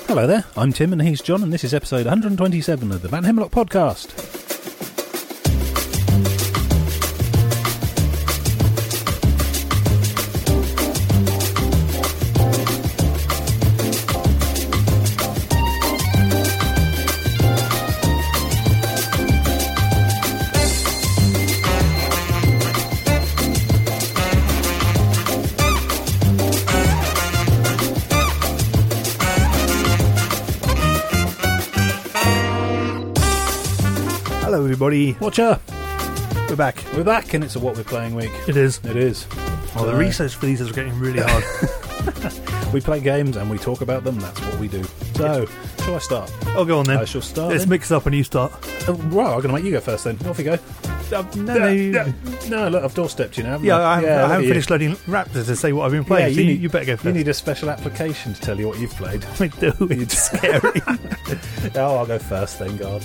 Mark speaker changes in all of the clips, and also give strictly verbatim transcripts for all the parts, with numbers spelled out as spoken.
Speaker 1: Hello there, I'm Tim and he's John, and this is episode one hundred twenty-seven of the Van Hemlock Podcast.
Speaker 2: Hello everybody,
Speaker 1: Watcha!
Speaker 2: we're back.
Speaker 1: We're back and it's a What We're Playing week.
Speaker 2: It is.
Speaker 1: It is.
Speaker 2: Oh, the
Speaker 1: Uh,
Speaker 2: research for these is getting really hard.
Speaker 1: We play games and we talk about them, that's what we do. So, shall I start?
Speaker 2: Oh, go on then.
Speaker 1: I shall start
Speaker 2: Let's
Speaker 1: then.
Speaker 2: mix it up and you start.
Speaker 1: Uh, well, I'm going to make you go first then. Off you go. Uh,
Speaker 2: no, no, you-
Speaker 1: uh, no, look, I've doorstepped you now. haven't
Speaker 2: Yeah, I haven't, I
Speaker 1: look
Speaker 2: haven't
Speaker 1: at you.
Speaker 2: finished loading Raptors to say what I've been playing,
Speaker 1: Yeah,
Speaker 2: so
Speaker 1: you
Speaker 2: you,
Speaker 1: need-
Speaker 2: you better go
Speaker 1: You
Speaker 2: first.
Speaker 1: need a special application to tell you what you've played.
Speaker 2: I do, it's scary.
Speaker 1: Oh, I'll go first then, God.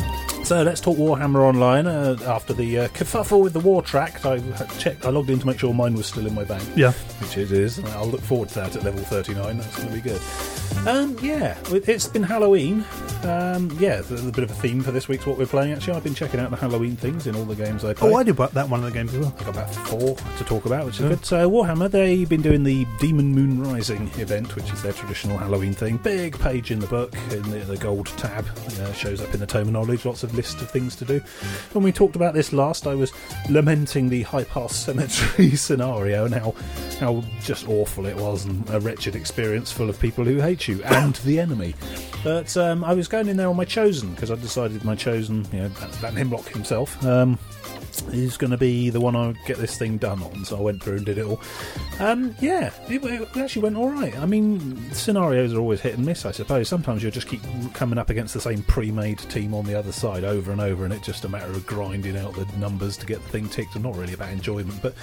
Speaker 1: So let's talk Warhammer Online. Uh, after the uh, kerfuffle with the War Tract, I checked. I logged in to make sure mine was still in my bank,
Speaker 2: Yeah.
Speaker 1: which it is. I'll look forward to that at level thirty-nine. That's going to be good. Um, yeah, it's been Halloween. Um, yeah, there's a bit of a theme for this week's What We're Playing. Actually, I've been checking out the Halloween things in all the games I play.
Speaker 2: Oh, I did that one of the games as well.
Speaker 1: I've got about four to talk about, which is
Speaker 2: Yeah.
Speaker 1: good. So Warhammer, they've been doing the Demon Moon Rising event, which is their traditional Halloween thing. Big page in the book, in the, the gold tab, uh, shows up in the Tome of Knowledge, lots of list of things to do. When we talked about this last, I was lamenting the High Pass Cemetery scenario and how, how just awful it was, and a wretched experience full of people who hate you, and the enemy. But um, I was going in there on my Chosen, because I decided my Chosen, you know, Van Hemlock himself, um, is going to be the one I get this thing done on, so I went through and did it all. Um, yeah, it, it actually went alright. I mean, scenarios are always hit and miss, I suppose. Sometimes you'll just keep coming up against the same pre-made team on the other side over and over, and it's just a matter of grinding out the numbers to get the thing ticked, and not really about enjoyment. But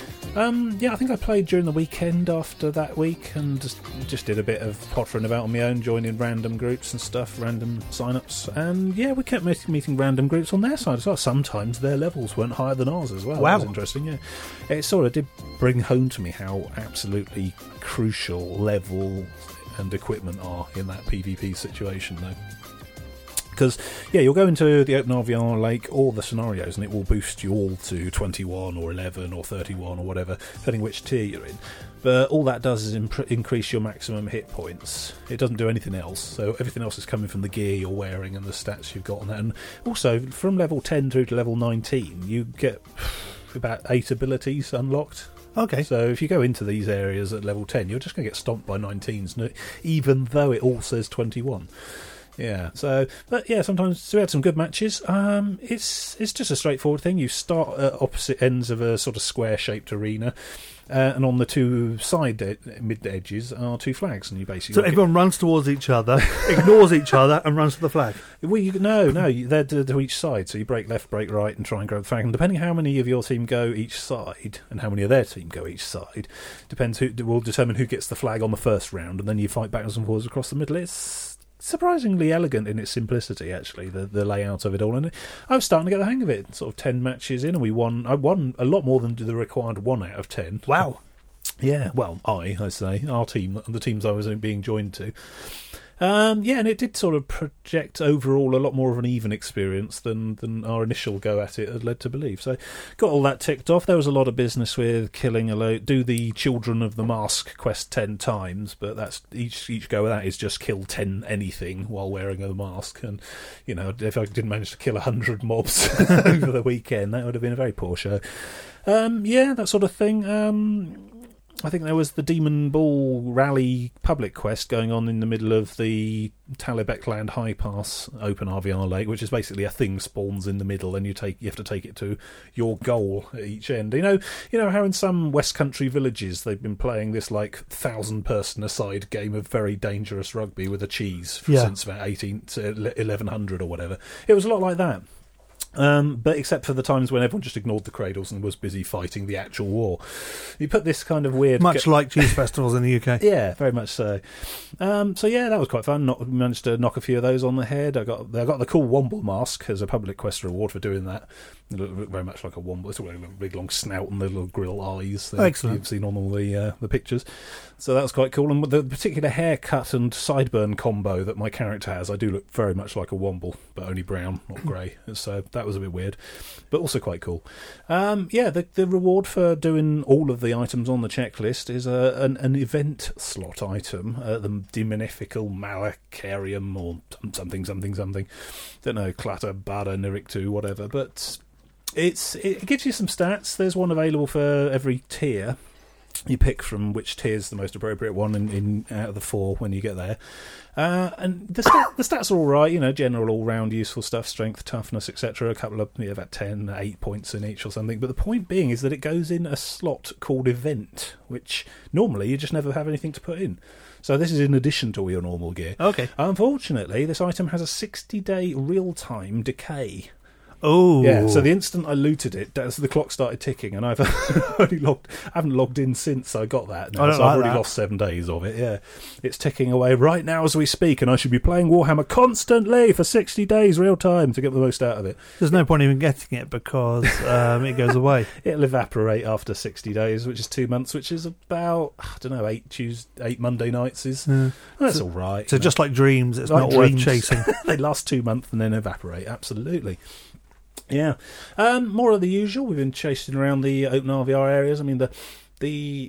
Speaker 1: Um, yeah, I think I played during the weekend after that week, and just, just did a bit of pottering about on my own, joining random groups and stuff, random sign-ups, and yeah, we kept meet- meeting random groups on their side as well. Sometimes their levels weren't higher than ours as well.
Speaker 2: Wow.
Speaker 1: That was interesting, yeah. It sort of did bring home to me how absolutely crucial level and equipment are in that PvP situation, though. Because, yeah, you'll go into the Open R V R Lake or the scenarios and it will boost you all to twenty-one or eleven or thirty-one or whatever, depending which tier you're in. But all that does is imp- increase your maximum hit points. It doesn't do anything else. So everything else is coming from the gear you're wearing and the stats you've got on that. And also, from level ten through to level nineteen, you get about eight abilities unlocked.
Speaker 2: Okay.
Speaker 1: So if you go into these areas at level ten, you're just going to get stomped by nineteens, no- even though it all says twenty-one. Yeah, so, but yeah, sometimes so we had some good matches. Um, it's it's just a straightforward thing. You start at opposite ends of a sort of square-shaped arena, uh, and on the two side ed- mid edges are two flags, and you basically
Speaker 2: So everyone runs towards each other, ignores each other, and runs to the flag.
Speaker 1: Well, you, no, no, you- they're to, to each side. So you break left, break right, and try and grab the flag. And depending how many of your team go each side, and how many of their team go each side, depends who will determine who gets the flag on the first round, and then you fight backwards and forwards across the middle. It's surprisingly elegant in its simplicity, actually, the the layout of it all. And I was starting to get the hang of it. Sort of ten matches in, and we won. I won a lot more than the required one out of ten.
Speaker 2: Wow.
Speaker 1: Yeah, well, I, I say, our team, the teams I was being joined to. Um, yeah, and it did sort of project overall a lot more of an even experience than, than our initial go at it had led to believe. So, got all that ticked off. There was a lot of business with killing a load, do the Children of the Mask quest ten times, but that's each each go of that is just kill ten anything while wearing a mask. And, you know, if I didn't manage to kill a hundred mobs over the weekend, that would have been a very poor show. Um, yeah, that sort of thing. Um, I think there was the Demon Ball Rally public quest going on in the middle of the Talibekland High Pass Open R V R Lake, which is basically a thing spawns in the middle, and you take you have to take it to your goal at each end. You know, you know how in some West Country villages they've been playing this like thousand person aside game of very dangerous rugby with a cheese
Speaker 2: Yeah.
Speaker 1: since about eighteen to eleven hundred or whatever. It was a lot like that. Um, but except for the times when everyone just ignored the cradles and was busy fighting the actual war. You put this kind of weird...
Speaker 2: Much like cheese festivals in the U K.
Speaker 1: Yeah, very much so. Um, so yeah, that was quite fun. Not, managed to knock a few of those on the head. I got I got the cool Womble mask as a public quest reward for doing that. It looked very much like a Womble. It's a really big long snout and the little grill eyes that
Speaker 2: Excellent.
Speaker 1: you've seen on all the uh, the pictures. So that was quite cool. And with the particular haircut and sideburn combo that my character has, I do look very much like a Womble, but only brown, not grey. So that was a bit weird, but also quite cool. Um, yeah, the, the reward for doing all of the items on the checklist is a, an, an event slot item, uh, the Demonifical Malacarium or something, something, something. Don't know, Clatter, Bada, Niriktu, whatever, but it's it gives you some stats. There's one available for every tier. You pick from which tier is the most appropriate one in, in out of the four when you get there. Uh, and the, stat, the stats are all right, you know, general all-round useful stuff, strength, toughness, et cetera. A couple of, you know, about ten, eight points in each or something. But the point being is that it goes in a slot called event, which normally you just never have anything to put in. So this is in addition to all your normal gear.
Speaker 2: Okay.
Speaker 1: Unfortunately, this item has a sixty-day real-time decay.
Speaker 2: Oh,
Speaker 1: yeah. So the instant I looted it, that's, the clock started ticking, and I've only logged. I haven't logged in since I got that. Now,
Speaker 2: I don't
Speaker 1: so
Speaker 2: like
Speaker 1: I've already
Speaker 2: that.
Speaker 1: lost seven days of it. Yeah, it's ticking away right now as we speak, and I should be playing Warhammer constantly for sixty days real time to get the most out of it.
Speaker 2: There's no point even getting it because um, it goes away.
Speaker 1: It'll evaporate after sixty days, which is two months, which is about I don't know eight Tuesday, eight Monday nights is.
Speaker 2: Yeah.
Speaker 1: That's
Speaker 2: so,
Speaker 1: all right.
Speaker 2: So
Speaker 1: you know.
Speaker 2: just like dreams, it's
Speaker 1: Like
Speaker 2: not worth
Speaker 1: dreams.
Speaker 2: chasing.
Speaker 1: They last two months and then evaporate. Absolutely. Yeah, um, more of the usual. We've been chasing around the open R V R areas. I mean, the the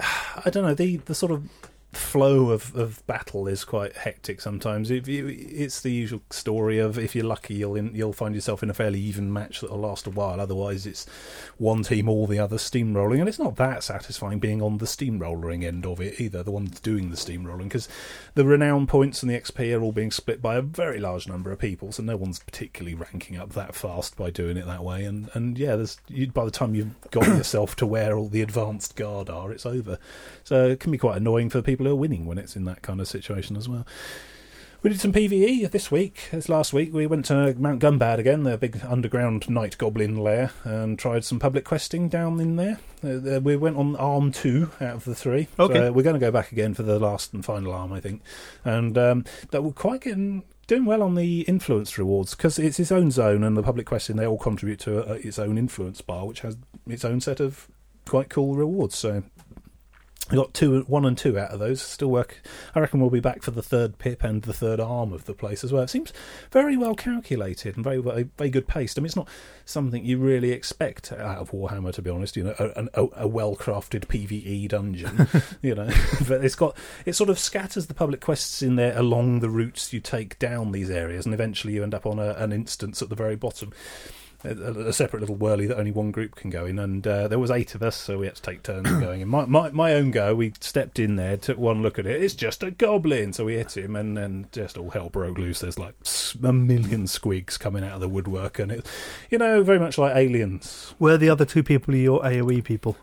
Speaker 1: I don't know the the sort of flow of, of battle is quite hectic sometimes. If you, it's the usual story of if you're lucky, you'll in, you'll find yourself in a fairly even match that'll last a while. Otherwise, it's one team, all the others steamrolling, and it's not that satisfying being on the steamrollering end of it either. The ones doing the steamrolling, because the renown points and the X P are all being split by a very large number of people, so no one's particularly ranking up that fast by doing it that way. And and yeah, there's you, by the time you've got yourself to where all the advanced guard are, it's over. So it can be quite annoying for people who are winning when it's in that kind of situation as well. We did some P V E this week. As last week, we went to Mount Gumbad again, the big underground night goblin lair, and tried some public questing down in there. Uh, we went on arm two out of the three.
Speaker 2: Okay.
Speaker 1: So we're going to go back again for the last and final arm, I think. And um, that we're quite getting doing well on the influence rewards because it's its own zone, and the public questing, they all contribute to a, its own influence bar, which has its own set of quite cool rewards. So we got two, one and two out of those. Still work. I reckon we'll be back for the third pip and the third arm of the place as well. It seems very well calculated and very, very, very good paced. I mean, it's not something you really expect out of Warhammer, to be honest. You know, a, a, a well-crafted PvE dungeon. You know, but it's got it sort of scatters the public quests in there along the routes you take down these areas, and eventually you end up on a, an instance at the very bottom. A, a separate little whirly that only one group can go in, and uh, there was eight of us, so we had to take turns going in. My, my my own go, we stepped in there, took one look at it. It's just a goblin, so we hit him, and then just all hell broke loose. There's like a million squigs coming out of the woodwork, and it, you know, very much like Aliens.
Speaker 2: Were the other two people your A O E people?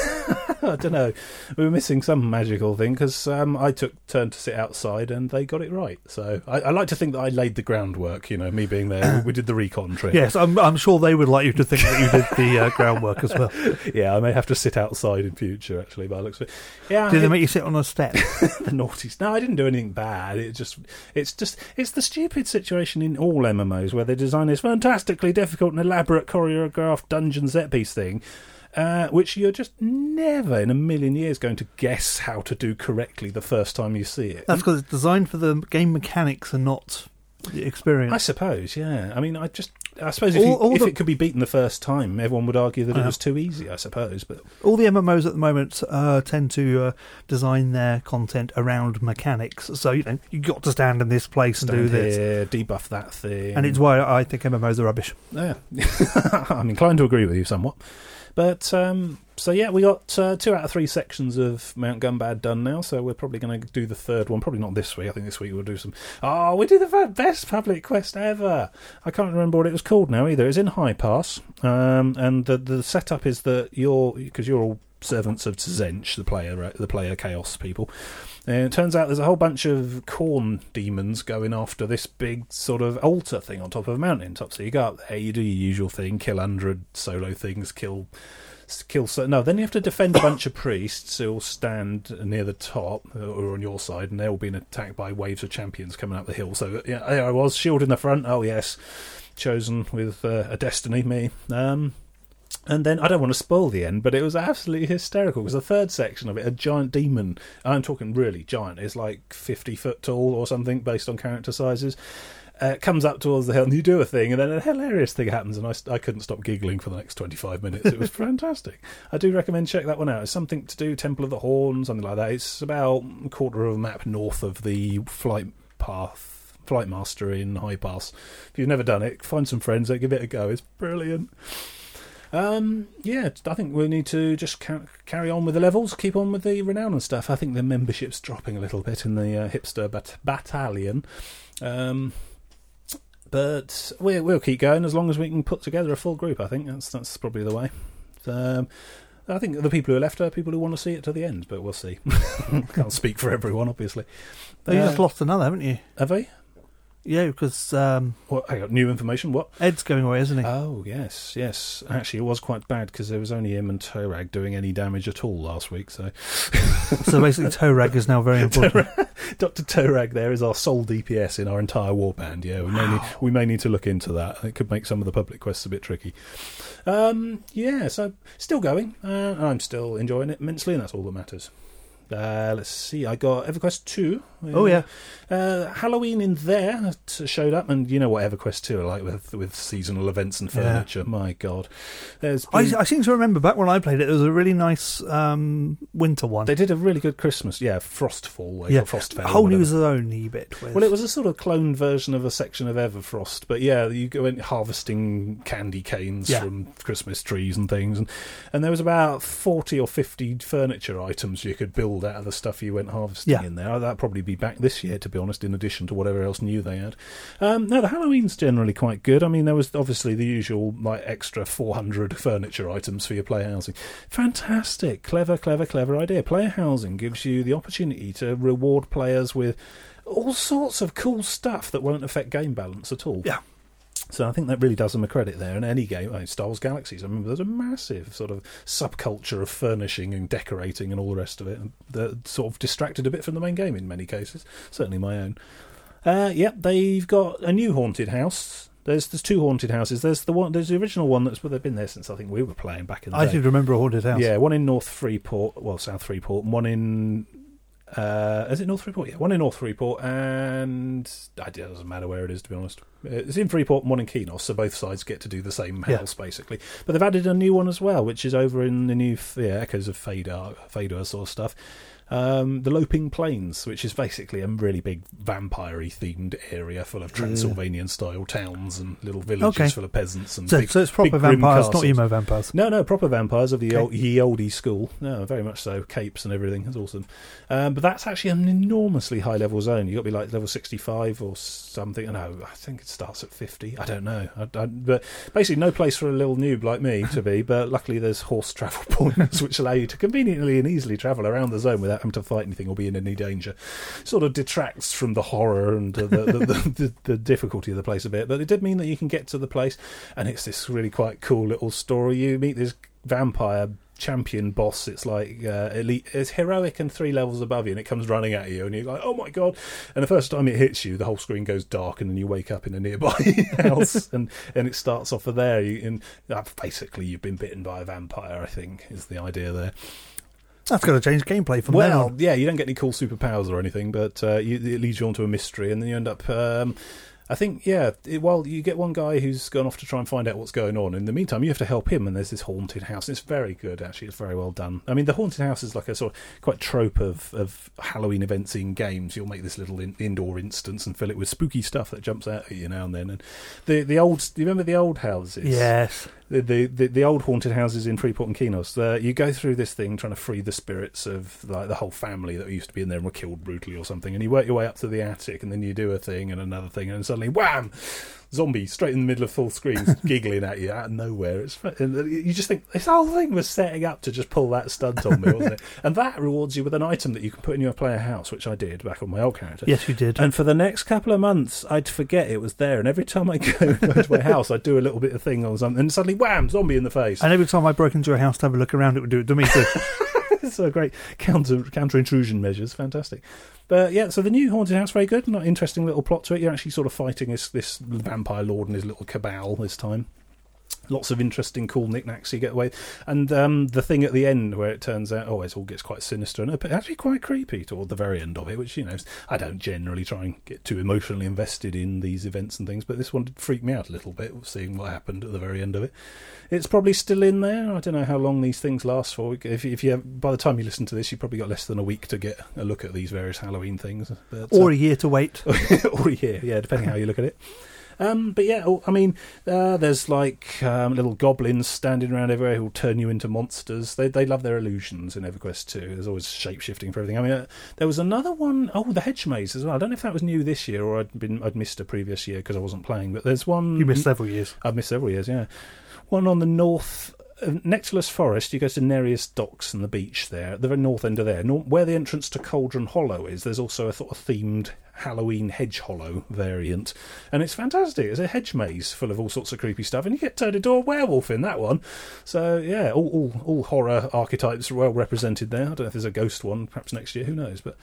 Speaker 1: I don't know. We were missing some magical thing because um, I took turn to sit outside and they got it right. So I, I like to think that I laid the groundwork. You know, me being there, we, we did the recon trip.
Speaker 2: Yes, I'm, I'm sure they would like you to think that you did the uh, groundwork as well.
Speaker 1: Yeah, I may have to sit outside in future. Actually, by the looks of it. Yeah.
Speaker 2: Did
Speaker 1: it,
Speaker 2: they make you sit on a step?
Speaker 1: The naughties. No, I didn't do anything bad. It just, it's just, it's the stupid situation in all M M Os where they design this fantastically difficult and elaborate choreographed dungeon set piece thing. Uh, which you're just never in a million years going to guess how to do correctly the first time you see it.
Speaker 2: That's because it's designed for the game mechanics and not the experience.
Speaker 1: I suppose, yeah. I mean, I just, I suppose if,
Speaker 2: All-
Speaker 1: you,
Speaker 2: all
Speaker 1: if
Speaker 2: the-
Speaker 1: it could be beaten the first time, everyone would argue that
Speaker 2: I
Speaker 1: it
Speaker 2: know.
Speaker 1: was too easy, I suppose. But
Speaker 2: All the M M Os at the moment uh, tend to uh, design their content around mechanics. So, you know, you've got to stand in this place and do
Speaker 1: stand
Speaker 2: this.
Speaker 1: here, debuff that thing.
Speaker 2: And it's why I think M M Os are rubbish.
Speaker 1: Yeah. I'm inclined to agree with you somewhat. But, um, so yeah, we got uh, two out of three sections of Mount Gumbad done now, so we're probably going to do the third one. Probably not this week. I think this week we'll do some... Oh, we did the best public quest ever! I can't remember what it was called now either. It's in High Pass, um, and the, the setup is that you're... Because you're all servants of Tzench, the player, the player chaos people. And it turns out there's a whole bunch of corn demons going after this big sort of altar thing on top of a mountain top. So you go up there, you do your usual thing, kill one hundred solo things, kill... kill so no then you have to defend a bunch of priests who will stand near the top or on your side, and they're all being attacked by waves of champions coming up the hill. So yeah, there I was, shield in the front. Oh yes, chosen with uh, a destiny, me. Um and then I don't want to spoil the end, but it was absolutely hysterical because the third section of it, a giant demon, I'm talking really giant, is like fifty foot tall or something based on character sizes, Uh, comes up towards the hill and you do a thing, and then a hilarious thing happens, and I, I couldn't stop giggling for the next twenty-five minutes. It was fantastic. I do recommend check that one out. It's something to do, Temple of the Horn, something like that. It's about a quarter of a map north of the flight path, Flight Master in High Pass. If you've never done it, find some friends, give it a go. It's brilliant. Um, yeah, I think we need to just ca- carry on with the levels, keep on with the renown and stuff. I think the membership's dropping a little bit in the uh, hipster bat- battalion. Um... But we'll, we'll keep going as long as we can put together a full group. I think that's that's probably the way. Um, I think the people who are left are people who want to see it to the end, but we'll see. Can't speak for everyone, obviously.
Speaker 2: Oh, you
Speaker 1: uh,
Speaker 2: just lost another, haven't you?
Speaker 1: Have they?
Speaker 2: Yeah, because um,
Speaker 1: What? I got new information. What?
Speaker 2: Ed's going away, isn't he?
Speaker 1: Oh yes, yes. Actually, it was quite bad because there was only him and Torag doing any damage at all last week. So,
Speaker 2: so basically, Torag is now very important.
Speaker 1: Doctor Torag there is our sole D P S in our entire warband. Yeah, we may need, we may need to look into that. It could make some of the public quests a bit tricky. Um, yeah, so still going. Uh, I'm still enjoying it immensely, and that's all that matters. Uh, let's see, I got EverQuest two. Uh,
Speaker 2: oh, yeah.
Speaker 1: Uh, Halloween in there showed up, and you know what EverQuest two are like with with seasonal events and furniture. Yeah. My God. There's been...
Speaker 2: I, I seem to remember back when I played it, it was a really nice um, winter one.
Speaker 1: They did a really good Christmas, yeah, Frostfall.
Speaker 2: Yeah,
Speaker 1: Frostfell,
Speaker 2: a whole new zone-y bit. With...
Speaker 1: Well, it was a sort of cloned version of a section of Everfrost, but yeah, you go in harvesting candy canes yeah. from Christmas trees and things, and, and there was about forty or fifty furniture items you could build out of the stuff you went harvesting
Speaker 2: yeah.
Speaker 1: in there. That'd probably be back this year, to be honest, in addition to whatever else new they had. Um, no, the Halloween's generally quite good. I mean, there was obviously the usual like extra four hundred furniture items for your player housing. Fantastic. Clever, clever, clever idea. Player housing gives you the opportunity to reward players with all sorts of cool stuff that won't affect game balance at all.
Speaker 2: Yeah.
Speaker 1: So I think that really does them a credit there. In any game, like Star Wars Galaxies, I remember there's a massive sort of subculture of furnishing and decorating and all the rest of it that sort of distracted a bit from the main game in many cases. Certainly my own. Uh, yep, they've got a new haunted house. There's there's two haunted houses. There's the one. There's the original one that's well, they've been there since I think we were playing back in the
Speaker 2: I
Speaker 1: day.
Speaker 2: I did remember a haunted house.
Speaker 1: Yeah, one in North Freeport, well South Freeport, and one in. Uh, is it North Freeport? Yeah, one in North Freeport, and it doesn't matter where it is, to be honest. It's in Freeport and one in Keynos, so both sides get to do the same house, yeah. basically. But they've added a new one as well, which is over in the new yeah, Echoes of Fadar, Fadar sort of stuff. Um, the Loping Plains, which is basically a really big vampire-y themed area full of Transylvanian-style towns and little villages
Speaker 2: okay.
Speaker 1: full of peasants. And
Speaker 2: so,
Speaker 1: big,
Speaker 2: so it's proper vampires, not emo vampires?
Speaker 1: No, no, proper vampires of the
Speaker 2: okay.
Speaker 1: old, ye olde school. No, very much so. Capes and everything. It's awesome. Um, but that's actually an enormously high-level zone. You've got to be like level sixty-five or something. No, I think it starts at fifty. I don't know. I, I, but basically no place for a little noob like me to be, but luckily there's horse travel points which allow you to conveniently and easily travel around the zone without having to fight anything or be in any danger. Sort of detracts from the horror and uh, the, the, the, the, the difficulty of the place a bit, but it did mean that you can get to the place, and it's this really quite cool little story. You meet this vampire champion boss. It's like uh, elite, it's heroic and three levels above you, and it comes running at you, and you're like, oh my god. And the first time it hits you, the whole screen goes dark, and then you wake up in a nearby house, and and it starts off of there. You, and uh, basically you've been bitten by a vampire, I think is the idea there.
Speaker 2: That's got to change gameplay from
Speaker 1: well
Speaker 2: now.
Speaker 1: Yeah, you don't get any cool superpowers or anything, but uh, you, it leads you onto a mystery, and then you end up um, I think, yeah, it, well, you get one guy who's gone off to try and find out what's going on. In the meantime, you have to help him, and there's this haunted house. It's very good, actually. It's very well done. I mean, the haunted house is like a sort of quite trope of, of Halloween events in games. You'll make this little in, indoor instance and fill it with spooky stuff that jumps out at you now and then. And the the old, do you remember the old houses?
Speaker 2: Yes.
Speaker 1: The, the the the old haunted houses in Freeport and Keynos. Uh, you go through this thing trying to free the spirits of like the whole family that used to be in there and were killed brutally or something, and you work your way up to the attic, and then you do a thing and another thing, and suddenly wham, zombie straight in the middle of full screen, giggling at you out of nowhere. It's and you just think this whole thing was setting up to just pull that stunt on me, wasn't it? And that rewards you with an item that you can put in your player house, which I did back on my old character.
Speaker 2: Yes, you did.
Speaker 1: And for the next couple of months, I'd forget it was there, and every time I go, go to my house, I'd do a little bit of thing or something, and suddenly, wham, zombie in the face.
Speaker 2: And every time I broke into your house to have a look around, it would do it to me too.
Speaker 1: So great counter counter intrusion measures, fantastic. But yeah, so the new Haunted House, very good. Not interesting little plot to it. You're actually sort of fighting this this vampire lord and his little cabal this time. Lots of interesting, cool knickknacks you get away. And um, the thing at the end where it turns out, oh, it all gets quite sinister and actually quite creepy toward the very end of it, which, you know, I don't generally try and get too emotionally invested in these events and things, but this one did freak me out a little bit, seeing what happened at the very end of it. It's probably still in there. I don't know how long these things last for. If, if you have, by the time you listen to this, you've probably got less than a week to get a look at these various Halloween things. But,
Speaker 2: or
Speaker 1: uh,
Speaker 2: a year to wait.
Speaker 1: or a year, yeah, depending how you look at it. Um, but yeah, I mean, uh, there's like um, little goblins standing around everywhere who'll turn you into monsters. They they love their illusions in EverQuest two. There's always shape-shifting for everything. I mean, uh, there was another one, oh, the Hedge Maze as well. I don't know if that was new this year or I'd been I'd missed a previous year because I wasn't playing. But there's one...
Speaker 2: You missed several years.
Speaker 1: I've missed several years, yeah. One on the north... Uh, Nectarless Forest, you go to Nereus Docks and the beach there, at the very north end of there. Nor- where the entrance to Cauldron Hollow is, there's also a sort of themed Halloween Hedge Hollow variant. And it's fantastic. It's a hedge maze full of all sorts of creepy stuff, and you get turned into a werewolf in that one. So, yeah, all, all, all horror archetypes are well represented there. I don't know if there's a ghost one, perhaps next year, who knows, but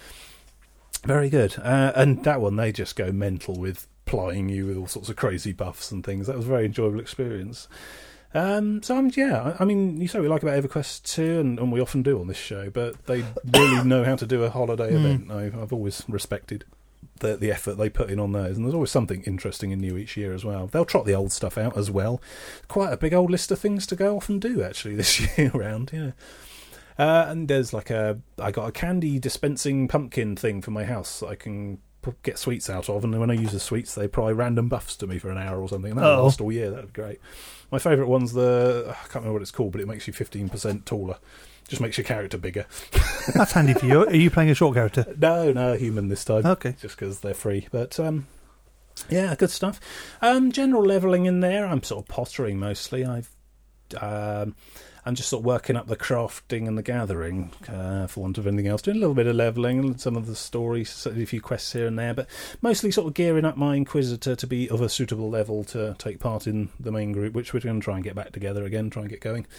Speaker 1: very good. Uh, and that one, they just go mental with plying you with all sorts of crazy buffs and things. That was a very enjoyable experience. Um, so, um, yeah, I, I mean, you say we like about EverQuest two, and, and we often do on this show, but they really know how to do a holiday
Speaker 2: Mm.
Speaker 1: event. I, I've always respected the, the effort they put in on those, and there's always something interesting and new each year as well. They'll trot the old stuff out as well. Quite a big old list of things to go off and do, actually, this year around, yeah. Uh, and there's like a... I got a candy dispensing pumpkin thing for my house that I can get sweets out of, and when I use the sweets, they apply random buffs to me for an hour or something, and that
Speaker 2: Oh.
Speaker 1: lasts all year. That would be great. My favourite one's the... I can't remember what it's called, but it makes you fifteen percent taller. Just makes your character bigger.
Speaker 2: That's handy for you. Are you playing a short character?
Speaker 1: No, no, human this time.
Speaker 2: Okay.
Speaker 1: Just because they're free. But, um, yeah, good stuff. Um, general levelling in there, I'm sort of pottering mostly. I've... Um, I'm just sort of working up the crafting and the gathering, uh, for want of anything else. Doing a little bit of levelling and some of the stories, a few quests here and there, but mostly sort of gearing up my Inquisitor to be of a suitable level to take part in the main group, which we're going to try and get back together again, try and get going.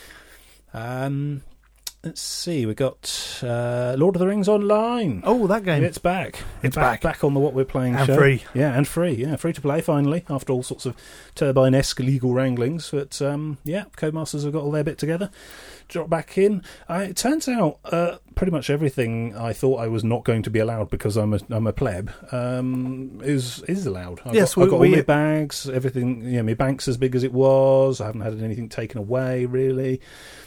Speaker 1: Um, let's see, we got uh, Lord of the Rings Online.
Speaker 2: Oh, that game.
Speaker 1: It's back.
Speaker 2: It's
Speaker 1: back.
Speaker 2: back.
Speaker 1: Back on the What We're Playing
Speaker 2: And
Speaker 1: show.
Speaker 2: free.
Speaker 1: Yeah, and free. Yeah, free to play, finally, after all sorts of Turbine-esque legal wranglings. But, um, yeah, Codemasters have got all their bit together. Drop back in. Uh, it turns out uh, pretty much everything I thought I was not going to be allowed because I'm a I'm a pleb um, is is allowed. I've
Speaker 2: Yes,
Speaker 1: got, I've got
Speaker 2: we-
Speaker 1: all
Speaker 2: we-
Speaker 1: my bags, everything. You know, my bank's as big as it was. I haven't had anything taken away really.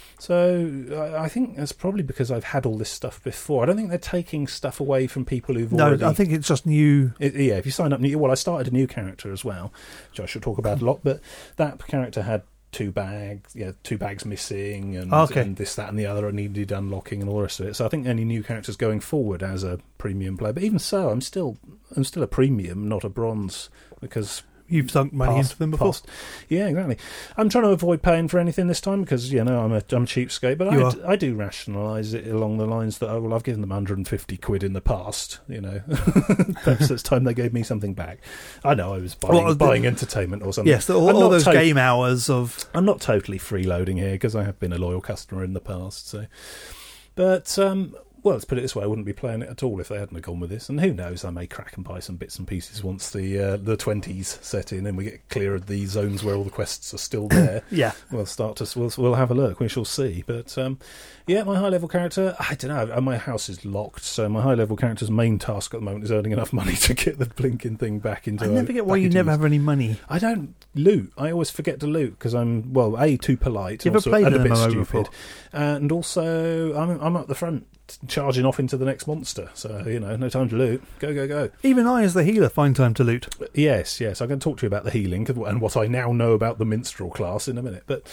Speaker 1: So I I think that's probably because I've had all this stuff before. I don't think they're taking stuff away from people who've
Speaker 2: No,
Speaker 1: already...
Speaker 2: I think it's just new.
Speaker 1: It, yeah, if you sign up new... Well, I started a new character as well, which I should talk about a lot, but that character had two bags, yeah, two bags missing, and,
Speaker 2: Okay.
Speaker 1: and this, that, and the other, and needed unlocking and all the rest of it. So I think any new characters going forward as a premium player, but even so, I'm still I'm still a premium, not a bronze, because...
Speaker 2: You've sunk money
Speaker 1: Past-
Speaker 2: into them before.
Speaker 1: past- Yeah, exactly. I'm trying to avoid paying for anything this time because, you know, I'm a, I'm a cheapskate, but
Speaker 2: You
Speaker 1: I,
Speaker 2: are.
Speaker 1: d- I do rationalise it along the lines that, oh, well, I've given them one hundred fifty quid in the past, you know. Perhaps it's time they gave me something back. I know I was buying,
Speaker 2: Well, the-
Speaker 1: buying entertainment or something.
Speaker 2: Yes, all,
Speaker 1: I'm
Speaker 2: all
Speaker 1: not
Speaker 2: those
Speaker 1: to-
Speaker 2: game hours of...
Speaker 1: I'm not totally freeloading here because I have been a loyal customer in the past, so... But, um... well, let's put it this way, I wouldn't be playing it at all if they hadn't have gone with this. And who knows, I may crack and buy some bits and pieces once the uh, the twenties set in and we get clear of the zones where all the quests are still there.
Speaker 2: Yeah.
Speaker 1: We'll start to we'll, we'll have a look. We shall see. But um, yeah, my high level character. I don't know. My house is locked, so my high level character's main task at the moment is earning enough money to get the blinking thing back into.
Speaker 2: I never get why
Speaker 1: back
Speaker 2: you
Speaker 1: into
Speaker 2: never
Speaker 1: use.
Speaker 2: have any money.
Speaker 1: I don't loot. I always forget to loot because I'm well, a too polite,
Speaker 2: You
Speaker 1: and,
Speaker 2: ever
Speaker 1: also,
Speaker 2: played
Speaker 1: and a
Speaker 2: an
Speaker 1: bit
Speaker 2: M M O
Speaker 1: stupid,
Speaker 2: before?
Speaker 1: and also I'm I'm up the front charging off into the next monster. So you know, no time to loot. Go go go.
Speaker 2: Even I, as the healer, find time to loot.
Speaker 1: Yes, yes. I'm going to talk to you about the healing and what I now know about the minstrel class in a minute. But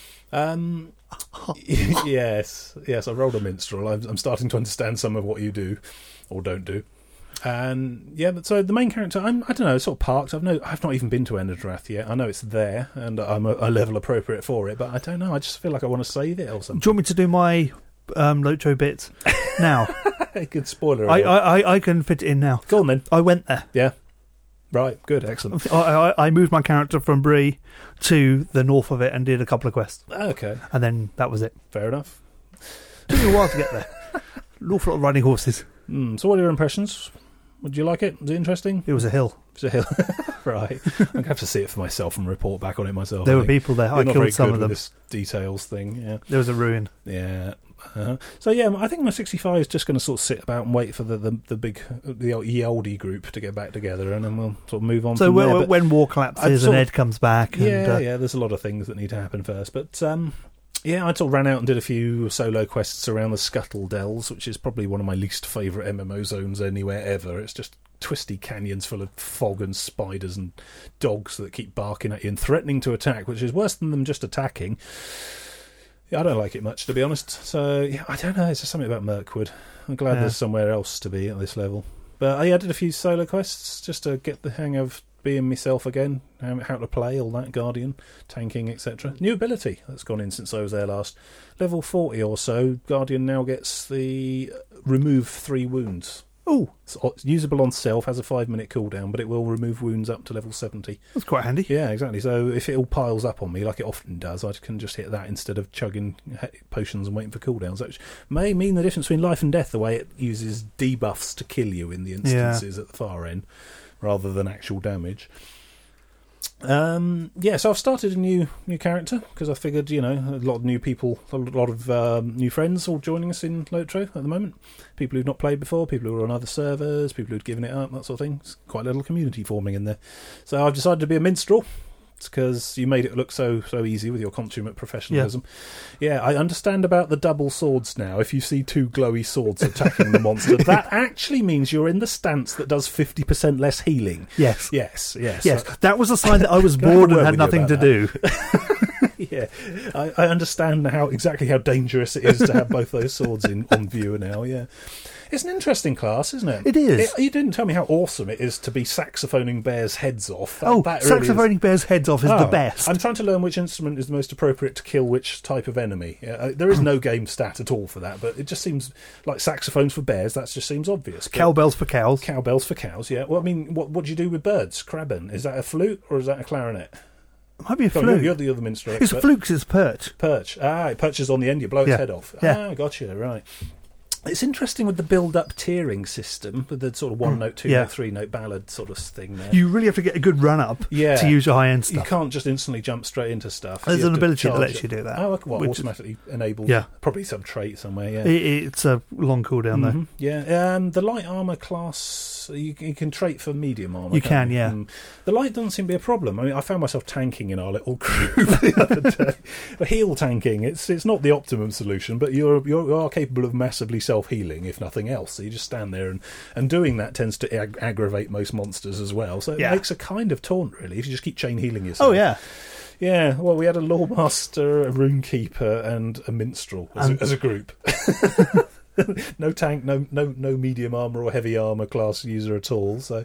Speaker 1: um, yes, yes. I rolled a minstrel. I'm, I'm starting to understand some of what you do or don't do. And yeah, but so the main character, I'm, I don't know, sort of parked. I've no, I've not even been to Endrath yet. I know it's there, and I'm a, a level appropriate for it, but I don't know. I just feel like I want to save it or something.
Speaker 2: Do you want me to do my um, Lotro bits now?
Speaker 1: Good spoiler.
Speaker 2: I, I, I can fit it in now.
Speaker 1: Go on then.
Speaker 2: I went there.
Speaker 1: Yeah. Right. Good. Excellent.
Speaker 2: I, I, I moved my character from Bree to the north of it and did a couple of quests.
Speaker 1: Okay.
Speaker 2: And then that was it.
Speaker 1: Fair enough.
Speaker 2: Took me a while to get there. An awful lot of riding horses.
Speaker 1: Mm, so what are your impressions? Would you like it? Was it interesting?
Speaker 2: It was a hill.
Speaker 1: It was a hill. Right. I'm going to have to see it for myself and report back on it myself.
Speaker 2: There
Speaker 1: I
Speaker 2: were
Speaker 1: think.
Speaker 2: people there.
Speaker 1: You're
Speaker 2: I
Speaker 1: not
Speaker 2: killed
Speaker 1: very
Speaker 2: some
Speaker 1: good
Speaker 2: of
Speaker 1: with
Speaker 2: them.
Speaker 1: this details thing. Yeah.
Speaker 2: There was a ruin.
Speaker 1: Yeah. Uh-huh. So yeah, I think my sixty-five is just going to sort of sit about and wait for the the, the big the Ealdi group to get back together, and then we'll sort of move on.
Speaker 2: So
Speaker 1: from
Speaker 2: when,
Speaker 1: there. But
Speaker 2: when war collapses and
Speaker 1: of,
Speaker 2: Ed comes back,
Speaker 1: yeah,
Speaker 2: and, uh,
Speaker 1: yeah, there's a lot of things that need to happen first. But um, yeah, I sort of ran out and did a few solo quests around the Scuttle Dells, which is probably one of my least favourite M M O zones anywhere ever. It's just twisty canyons full of fog and spiders and dogs that keep barking at you and threatening to attack, which is worse than them just attacking. Yeah, I don't like it much, to be honest. So, yeah, I don't know. It's just something about Mirkwood. I'm glad
Speaker 2: Yeah.
Speaker 1: there's somewhere else to be at this level. But yeah, I did a few solo quests just to get the hang of being myself again, how, how to play, all that, Guardian, tanking, et cetera. New ability that's gone in since I was there last. Level forty or so, Guardian now gets the remove three wounds.
Speaker 2: Oh,
Speaker 1: It's usable on self, has a five minute cooldown, but it will remove wounds up to level seventy.
Speaker 2: that's quite handy.
Speaker 1: Yeah, exactly. So if it all piles up on me, like it often does, I can just hit that instead of chugging potions and waiting for cooldowns, which may mean the difference between life and death, the way it uses debuffs to kill you in the instances at the far end, rather than actual damage. Um, yeah, so I've started a new new character because I figured, you know, a lot of new people, a lot of um, new friends all joining us in Lotro at the moment. People who've not played before, people who are on other servers, people who've given it up, that sort of thing. It's quite a little community forming in there. So I've decided to be a minstrel. It's because you made it look so so easy with your consummate professionalism. Yeah. yeah, I understand about the double swords now. If you see two glowy swords attacking the monster, that actually means you're in the stance that does fifty percent less healing.
Speaker 2: Yes.
Speaker 1: Yes, yes.
Speaker 2: Yes,
Speaker 1: So,
Speaker 2: that was a sign that I was
Speaker 1: Can I have a
Speaker 2: bored and
Speaker 1: word
Speaker 2: had
Speaker 1: with you
Speaker 2: nothing to
Speaker 1: about
Speaker 2: do.
Speaker 1: yeah, I, I understand how exactly how dangerous it is to have both those swords in on view now. Yeah, it's an interesting class, isn't it?
Speaker 2: It is.
Speaker 1: It, you didn't tell me how awesome it is to be saxophoning bears' heads off. That,
Speaker 2: Oh,
Speaker 1: that really
Speaker 2: saxophoning
Speaker 1: is...
Speaker 2: bears' heads off is the
Speaker 1: Oh,
Speaker 2: best.
Speaker 1: I'm trying to learn which instrument is the most appropriate to kill which type of enemy. Yeah, uh, there is no game stat at all for that, but it just seems like saxophones for bears. That just seems obvious. But
Speaker 2: Cowbells for cows.
Speaker 1: cowbells for cows. Yeah. Well, I mean, what what do you do with birds? Crabbin, is that a flute or is that a clarinet?
Speaker 2: Might be a
Speaker 1: Go on,
Speaker 2: fluke.
Speaker 1: you're, you're the other minstrel
Speaker 2: It's a
Speaker 1: expert.
Speaker 2: fluke, it's perch.
Speaker 1: Perch. Ah, it perches on the end. You blow its
Speaker 2: Yeah.
Speaker 1: head off.
Speaker 2: Yeah.
Speaker 1: Ah, gotcha. Right. It's interesting with the build-up tiering system, with the sort of one-note, two-note,
Speaker 2: Yeah.
Speaker 1: three-note ballad sort of thing there.
Speaker 2: You really have to get a good run up
Speaker 1: Yeah.
Speaker 2: to use your high-end
Speaker 1: You
Speaker 2: stuff.
Speaker 1: can't just instantly jump straight into stuff.
Speaker 2: There's
Speaker 1: You
Speaker 2: an
Speaker 1: have to
Speaker 2: ability that
Speaker 1: charge
Speaker 2: lets
Speaker 1: it.
Speaker 2: you do that.
Speaker 1: Oh, okay, well,
Speaker 2: which is-
Speaker 1: automatically enabled.
Speaker 2: Yeah.
Speaker 1: Probably some trait somewhere, yeah.
Speaker 2: It, it's a long cooldown, though.
Speaker 1: Mhm, yeah, um, the light armour class, you, you can trait for medium armour.
Speaker 2: You
Speaker 1: can't
Speaker 2: can, yeah.
Speaker 1: Mm. The light doesn't seem to be a problem. I mean, I found myself tanking in our little group the other day. But heal tanking, it's it's not the optimum solution, but you're, you're you are capable of massively self-healing, if nothing else. So you just stand there, and, and doing that tends to ag- aggravate most monsters as well. So it
Speaker 2: Yeah.
Speaker 1: makes a kind of taunt, really, if you just keep chain healing yourself.
Speaker 2: Oh, yeah.
Speaker 1: Yeah, well, we had a lawmaster, a runekeeper, and a minstrel as,
Speaker 2: And-
Speaker 1: a, as a group. No tank, no no no medium armor or heavy armor class user at all. So,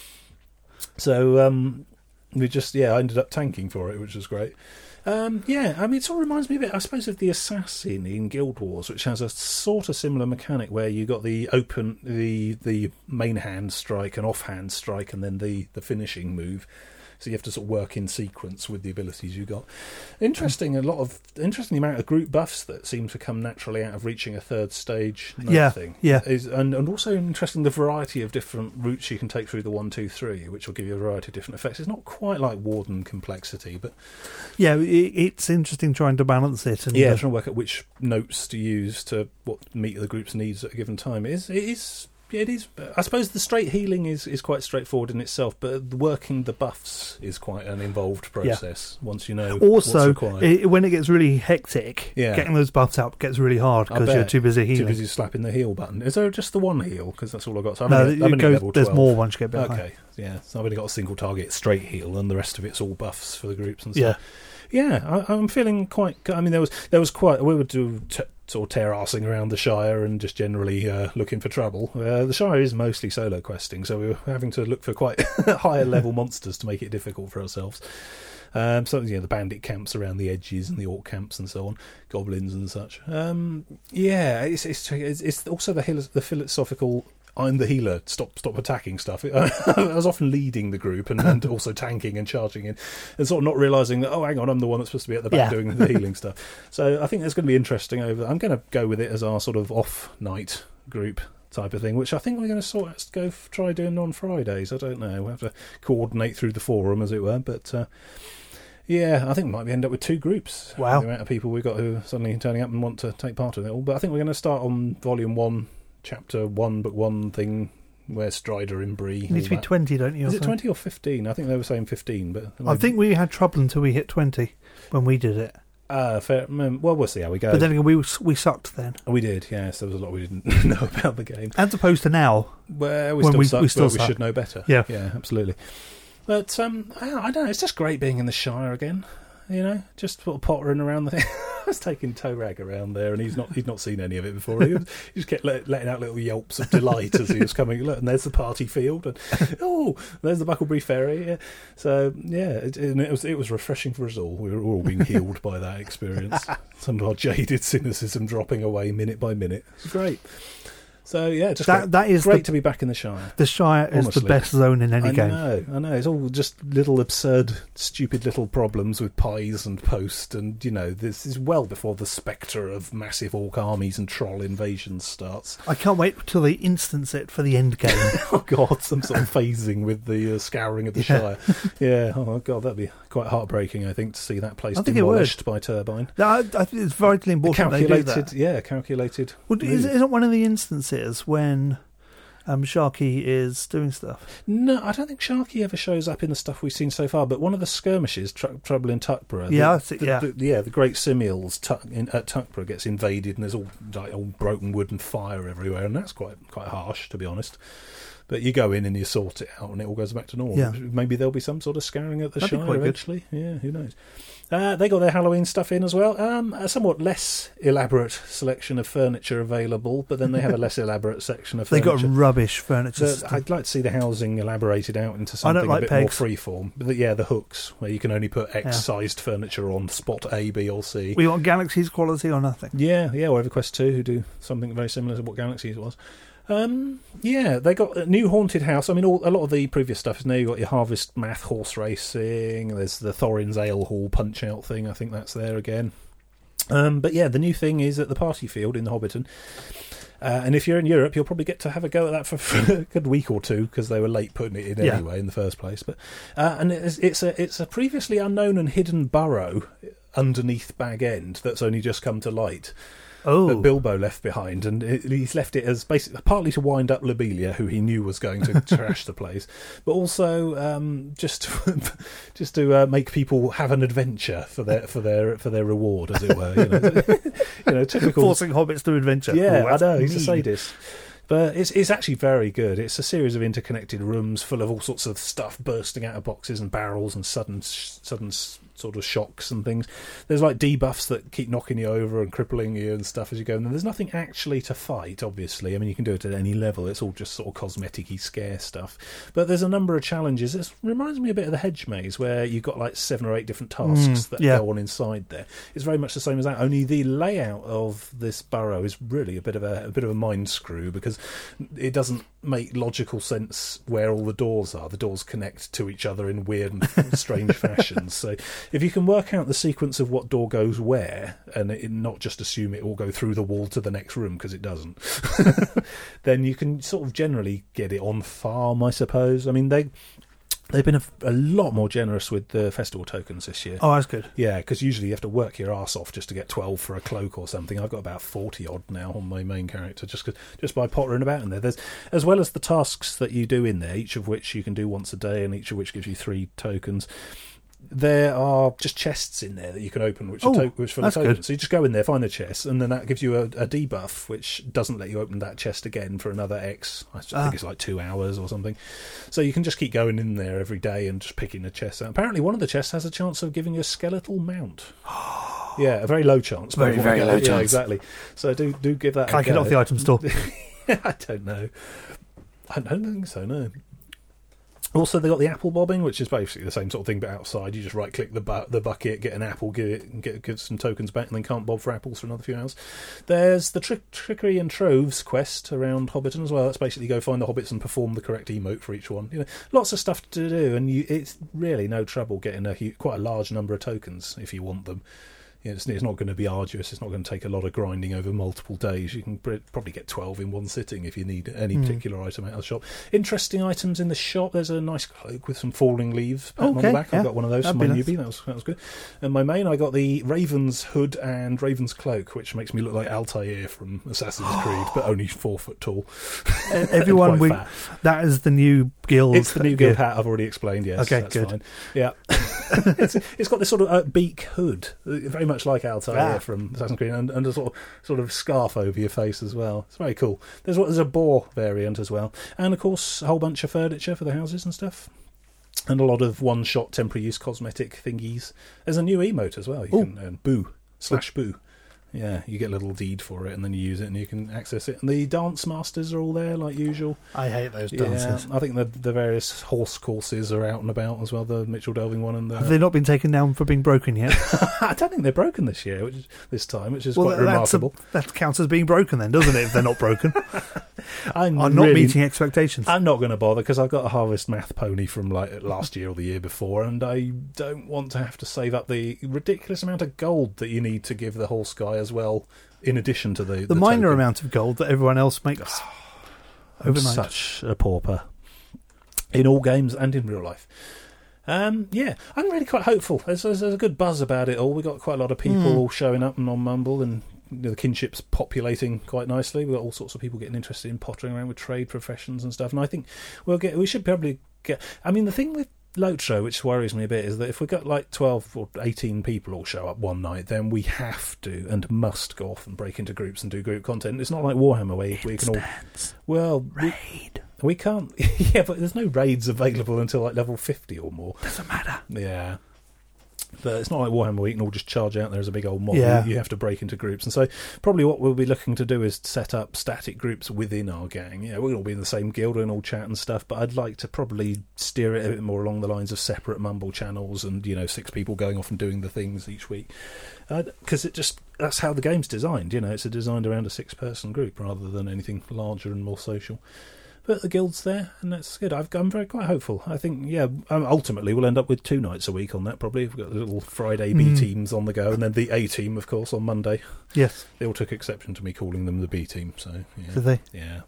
Speaker 1: so um, we just yeah, I ended up tanking for it, which was great. Um, yeah, I mean, it sort of reminds me a bit, I suppose, of the assassin in Guild Wars, which has a sort of similar mechanic where you got the open, the the main hand strike and offhand strike, and then the the finishing move. So you have to sort of work in sequence with the abilities you got. Interesting, a lot of interesting amount of group buffs that seem to come naturally out of reaching a third stage note
Speaker 2: Yeah,
Speaker 1: thing.
Speaker 2: yeah.
Speaker 1: Is, and, and also interesting the variety of different routes you can take through the one, two, three, which will give you a variety of different effects. It's not quite like Warden complexity, but
Speaker 2: Yeah, it, it's interesting trying to balance it. And
Speaker 1: yeah,
Speaker 2: uh,
Speaker 1: trying to work out which notes to use to what meet the group's needs at a given time. It is, it is, yeah, it is. I suppose the straight healing is, is quite straightforward in itself, but the working the buffs is quite an involved process. Once you know what's
Speaker 2: also,
Speaker 1: required.
Speaker 2: it, when it gets really hectic,
Speaker 1: Yeah.
Speaker 2: getting those buffs up gets really hard
Speaker 1: I
Speaker 2: because you're
Speaker 1: bet.
Speaker 2: too busy
Speaker 1: Too
Speaker 2: healing.
Speaker 1: busy slapping the heal button. Is there just the one heal? Because that's all I got. So I'm
Speaker 2: No,
Speaker 1: only, I'm
Speaker 2: it
Speaker 1: only
Speaker 2: goes,
Speaker 1: level
Speaker 2: there's
Speaker 1: twelve.
Speaker 2: more once you get a bit higher.
Speaker 1: Okay, yeah. So I've only got a single target straight heal, and the rest of it's all buffs for the groups and stuff.
Speaker 2: Yeah.
Speaker 1: Yeah, I, I'm feeling quite. I mean, there was there was quite. We were do t- sort of tear-arsing around the Shire and just generally uh, looking for trouble. Uh, the Shire is mostly solo questing, so we were having to look for quite higher level monsters to make it difficult for ourselves. Um, so you know, the bandit camps around the edges and the orc camps and so on, goblins and such. Um, yeah, it's, it's it's it's also the the philosophical. I'm the healer. Stop, stop attacking stuff. I was often leading the group and, and also tanking and charging in, and sort of not realising that. Oh, hang on, I'm the one that's supposed to be at the back
Speaker 2: Yeah.
Speaker 1: doing the healing stuff. So I think that's going to be interesting. Over, I'm going to go with it as our sort of off night group type of thing, which I think we're going to sort of go f- try doing on Fridays. I don't know. We'll have to coordinate through the forum, as it were, but. Uh, Yeah, I think we might end up with two groups.
Speaker 2: Wow.
Speaker 1: The amount of people we've got who are suddenly turning up and want to take part in it all. But I think we're going to start on volume one, chapter one, but one thing where Strider and Bree.
Speaker 2: You need to be twenty, don't you?
Speaker 1: Is
Speaker 2: or
Speaker 1: it
Speaker 2: something?
Speaker 1: twenty or fifteen? I think they were saying fifteen. But
Speaker 2: I think we had trouble until we hit twenty when we did it.
Speaker 1: Uh, fair, um, well, we'll see how we go.
Speaker 2: But then again, we we sucked then.
Speaker 1: We did, yes. There was a lot we didn't know about the game.
Speaker 2: As opposed to now.
Speaker 1: Well, we
Speaker 2: When
Speaker 1: still
Speaker 2: we-
Speaker 1: suck,
Speaker 2: we still
Speaker 1: but we
Speaker 2: suck.
Speaker 1: should know better.
Speaker 2: Yeah.
Speaker 1: Yeah, absolutely. But um, I I don't know, it's just great being in the Shire again. You know, just sort of pottering around the thing. I was taking Torag around there, and he's not he's not seen any of it before. He, was, he just kept let, letting out little yelps of delight as he was coming. Look, and there's the party field, and oh, there's the Bucklebury Ferry. Yeah. So yeah, it, and it was it was refreshing for us all. We were all being healed by that experience. Some of our jaded cynicism dropping away minute by minute. It's great. So yeah, just
Speaker 2: That
Speaker 1: great,
Speaker 2: that is
Speaker 1: great
Speaker 2: the,
Speaker 1: to be back in the Shire.
Speaker 2: the Shire is
Speaker 1: Honestly.
Speaker 2: the best zone in any
Speaker 1: I
Speaker 2: game.
Speaker 1: know, I know. It's all just little absurd, stupid little problems with pies and post, and you know, this is well before the spectre of massive orc armies and troll invasions starts.
Speaker 2: I can't wait till they instance it for the end game.
Speaker 1: Oh God, some sort of phasing with the uh, scouring of the
Speaker 2: Yeah.
Speaker 1: Shire. Yeah, oh God, that'd be quite heartbreaking. I think to see that place
Speaker 2: I think it would.
Speaker 1: demolished by Turbine.
Speaker 2: No, I, I think it's vitally important they do
Speaker 1: Calculated,
Speaker 2: that.
Speaker 1: yeah, calculated.
Speaker 2: Well, is,
Speaker 1: move.
Speaker 2: isn't one of the instances when um, Sharky is doing stuff?
Speaker 1: No, I don't think Sharky ever shows up in the stuff we've seen so far. But one of the skirmishes, tr- Trouble in Tuckborough,
Speaker 2: Yeah,
Speaker 1: the,
Speaker 2: I think-
Speaker 1: the,
Speaker 2: yeah.
Speaker 1: the, yeah, the Great Simials Tuck, in, at Tuckborough gets invaded, and there's all like all broken wood and fire everywhere, and that's quite quite harsh, to be honest. But you go in and you sort it out, and it all goes back to normal.
Speaker 2: Yeah.
Speaker 1: Maybe there'll be some sort of scouring at the
Speaker 2: That'd be
Speaker 1: Shire
Speaker 2: quite good.
Speaker 1: eventually. Yeah, who knows? Uh, they got their Halloween stuff in as well. Um, a somewhat less elaborate selection of furniture available, but then they have a less elaborate section of
Speaker 2: They
Speaker 1: furniture.
Speaker 2: got rubbish furniture.
Speaker 1: The-
Speaker 2: system.
Speaker 1: I'd like to see the housing elaborated out into
Speaker 2: I
Speaker 1: something
Speaker 2: don't like
Speaker 1: a bit
Speaker 2: pegs.
Speaker 1: more freeform. But the, yeah, the hooks, where you can only put X-sized furniture on spot A, B, or C.
Speaker 2: We want Galaxy's quality or nothing.
Speaker 1: Yeah, yeah, or EverQuest two, who do something very similar to what Galaxies was. Um, yeah, they got a new haunted house. I mean, all, a lot of the previous stuff is now. You've got your Harvest Math horse racing. There's the Thorin's Ale Hall punch out thing. I think that's there again. Um, but yeah, the new thing is at the party field in the Hobbiton. Uh, and if you're in Europe, you'll probably get to have a go at that for, for a good week or two, because they were late putting it in
Speaker 2: Yeah.
Speaker 1: anyway in the first place. But uh, and it's, it's a it's a previously unknown and hidden burrow underneath Bag End that's only just come to light.
Speaker 2: Oh,
Speaker 1: That Bilbo left behind, and it, he's left it as basically partly to wind up Lobelia, who he knew was going to trash the place, but also um, just to, just to uh, make people have an adventure for their for their for their reward, as it were. You know, you know typical.
Speaker 2: forcing hobbits to adventure.
Speaker 1: Yeah,
Speaker 2: Oh,
Speaker 1: I
Speaker 2: that's
Speaker 1: know he's a
Speaker 2: mean.
Speaker 1: sadist. But it's it's actually very good. It's a series of interconnected rooms full of all sorts of stuff bursting out of boxes and barrels and sudden sudden s- sort of shocks and things. There's like debuffs that keep knocking you over and crippling you and stuff as you go. And there's nothing actually to fight, obviously. I mean, you can do it at any level. It's all just sort of cosmetic-y scare stuff. But there's a number of challenges. It reminds me a bit of the Hedge Maze, where you've got like seven or eight different tasks
Speaker 2: Mm,
Speaker 1: that
Speaker 2: yeah.
Speaker 1: go on inside there. It's very much the same as that. Only the layout of this burrow is really a bit of a, a bit of a mind screw, because it doesn't make logical sense where all the doors are. The doors connect to each other in weird and strange fashions. So if you can work out the sequence of what door goes where, and it, not just assume it will go through the wall to the next room, because it doesn't, then you can sort of generally get it on farm, I suppose. I mean, they... They've been a, a lot more generous with the festival tokens this year.
Speaker 2: Oh, that's good.
Speaker 1: Yeah, because usually you have to work your arse off just to get twelve for a cloak or something. I've got about forty odd now on my main character, just 'cause- just by pottering about in there. There's, as well as the tasks that you do in there, each of which you can do once a day, and each of which gives you three tokens. there are just chests in there that you can open, which
Speaker 2: Oh,
Speaker 1: are to- which full of
Speaker 2: that's
Speaker 1: tokens.
Speaker 2: good.
Speaker 1: So you just go in there, find the chest, and then that gives you a, a debuff, which doesn't let you open that chest again for another X. I think
Speaker 2: Ah.
Speaker 1: it's like two hours or something. So you can just keep going in there every day and just picking the chests out. Apparently, one of the chests has a chance of giving you a skeletal mount. Yeah, a very low chance. but
Speaker 3: Very,
Speaker 1: I wanna
Speaker 3: very
Speaker 1: get
Speaker 3: low
Speaker 1: it. Yeah,
Speaker 3: chance.
Speaker 1: exactly. So do do give that.
Speaker 2: Can I
Speaker 1: a
Speaker 2: get it
Speaker 1: go.
Speaker 2: off the item store?
Speaker 1: I don't know. I don't think so. No. Also, they got the apple bobbing, which is basically the same sort of thing, but outside. You just right click the bu- the bucket, get an apple, give it, get give some tokens back, and then can't bob for apples for another few hours. There's the trick, trickery and troves quest around Hobbiton as well. That's basically go find the hobbits and perform the correct emote for each one. You know, lots of stuff to do, and you, it's really no trouble getting a hu- quite a large number of tokens if you want them. You know, it's, it's not going to be arduous. It's not going to take a lot of grinding over multiple days. You can pr- probably get twelve in one sitting if you need any
Speaker 2: Mm.
Speaker 1: particular item out of the shop. Interesting items in the shop. There's a nice cloak with some falling leaves pattern on
Speaker 2: Okay,
Speaker 1: the back.
Speaker 2: yeah.
Speaker 1: I got one of those
Speaker 2: That'd
Speaker 1: for my
Speaker 2: be nice.
Speaker 1: newbie. That was that was good. And my main, I got the Raven's hood and Raven's cloak, which makes me look like Altair from Assassin's Creed, but only four foot tall.
Speaker 2: Uh,
Speaker 1: And
Speaker 2: Everyone,
Speaker 1: quite
Speaker 2: we,
Speaker 1: fat.
Speaker 2: that is the new guild.
Speaker 1: It's the new guild
Speaker 2: gear.
Speaker 1: hat. I've already explained. Yes.
Speaker 2: Okay,
Speaker 1: that's
Speaker 2: good.
Speaker 1: Fine. Yeah. it's, it's got this sort of uh, beak hood, uh, very much like Altair
Speaker 2: Ah.
Speaker 1: from Assassin's Creed, and, and a sort of sort of scarf over your face as well. It's very cool. There's what there's a boar variant as well, and of course a whole bunch of furniture for the houses and stuff, and a lot of one-shot temporary use cosmetic thingies. There's a new emote as well. You
Speaker 2: Ooh.
Speaker 1: can um, boo slash boo. Yeah, you get a little deed for it, and then you use it, and you can access it. And the dance masters are all there, like usual.
Speaker 2: I hate those
Speaker 1: Yeah,
Speaker 2: dances.
Speaker 1: I think the the various horse courses are out and about as well. The Mitchell Delving one and the.
Speaker 2: Have they not been taken down for being broken yet?
Speaker 1: I don't think they're broken this year, which is, this time, which is
Speaker 2: Well,
Speaker 1: quite
Speaker 2: that's a-
Speaker 1: remarkable.
Speaker 2: that counts as being broken then, doesn't it, if they're not broken?
Speaker 1: I'm
Speaker 2: I'm not
Speaker 1: really-
Speaker 2: meeting expectations.
Speaker 1: I'm not going to bother because I've got a Harvest Math pony from like last year or the year before, and I don't want to have to save up the ridiculous amount of gold that you need to give the horse guy as well, in addition to the
Speaker 2: the
Speaker 1: the
Speaker 2: minor
Speaker 1: token.
Speaker 2: amount of gold that everyone else makes
Speaker 1: I'm
Speaker 2: overnight.
Speaker 1: such a pauper in all games and in real life. Um, yeah, I'm really quite hopeful. There's, there's, there's a good buzz about it all. We've got quite a lot of people
Speaker 2: Mm.
Speaker 1: all showing up and on Mumble, and you know, the kinship's populating quite nicely. We've got all sorts of people getting interested in pottering around with trade professions and stuff. And I think we'll get. We should probably get. I mean, the thing with Lotro, which worries me a bit, is that if we got like twelve or eighteen people all show up one night, then we have to and must go off and break into groups and do group content. It's not like Warhammer where we can all. Well, we,
Speaker 2: Raid.
Speaker 1: we can't. Yeah, but there's no raids available until like level fifty or more.
Speaker 2: Doesn't matter.
Speaker 1: Yeah. But it's not like Warhammer where you can all just charge out there as a big old mob.
Speaker 2: Yeah.
Speaker 1: You, you have to break into groups. And so probably what we'll be looking to do is set up static groups within our gang. Yeah, we'll all be in the same guild and all chat and stuff, but I'd like to probably steer it a bit more along the lines of separate Mumble channels and, you know, six people going off and doing the things each week. Because it just, that's how the game's designed, you know, it's designed around a six-person group rather than anything larger and more social. But the guild's there, and that's good. I've, I'm very quite hopeful. I think, yeah, um, ultimately we'll end up with two nights a week on that, probably. We've got the little Friday B
Speaker 2: Mm.
Speaker 1: teams on the go, and then the A team, of course, on Monday.
Speaker 2: Yes.
Speaker 1: They all took exception to me calling them the B team, so, yeah.
Speaker 2: Did they?
Speaker 1: Yeah.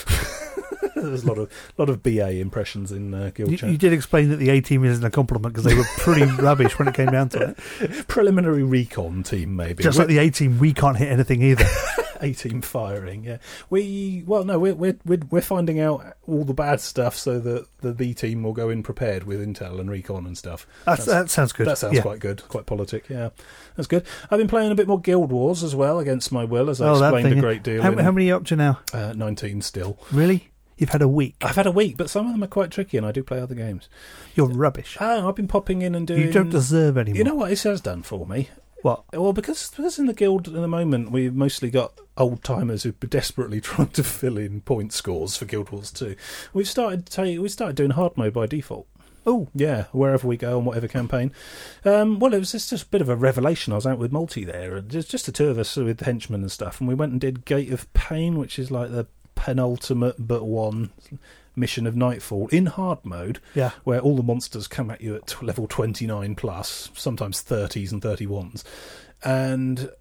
Speaker 1: There's a lot of lot of B A impressions in uh, guild
Speaker 2: You,
Speaker 1: chat.
Speaker 2: you did explain that the A team isn't a compliment because they were pretty rubbish when it came down to it.
Speaker 1: Preliminary recon team, maybe.
Speaker 2: Just like the A team, we can't hit anything either.
Speaker 1: A team firing, yeah. We well, no, we're we're we're we're finding out all the bad stuff so that the B team will go in prepared with intel and recon and stuff.
Speaker 2: That's, that sounds good.
Speaker 1: That sounds
Speaker 2: yeah.
Speaker 1: quite good, quite politic. Yeah, that's good. I've been playing a bit more Guild Wars as well, against my will, as I
Speaker 2: Oh, that
Speaker 1: explained
Speaker 2: thing.
Speaker 1: a great deal.
Speaker 2: How,
Speaker 1: in,
Speaker 2: how many are you up to now?
Speaker 1: Uh, Nineteen still.
Speaker 2: Really? You've had a week.
Speaker 1: I've had a week, but some of them are quite tricky, and I do play other games.
Speaker 2: You're rubbish.
Speaker 1: Oh, I've been popping in and doing.
Speaker 2: You don't deserve any more.
Speaker 1: You know what this has done for me?
Speaker 2: What?
Speaker 1: Well, because because in the guild at the moment we've mostly got old timers who are desperately trying to fill in point scores for Guild Wars two. We've started ta- we started doing hard mode by default.
Speaker 2: Oh,
Speaker 1: Yeah, wherever we go on whatever campaign. Um, well, it was just, just a bit of a revelation. I was out with Multi there, and just just the two of us with henchmen and stuff, and we went and did Gate of Pain, which is like the penultimate but one mission of Nightfall in hard mode,
Speaker 2: yeah.
Speaker 1: where all the monsters come at you at t- level twenty-nine plus, sometimes thirties and thirty-ones. And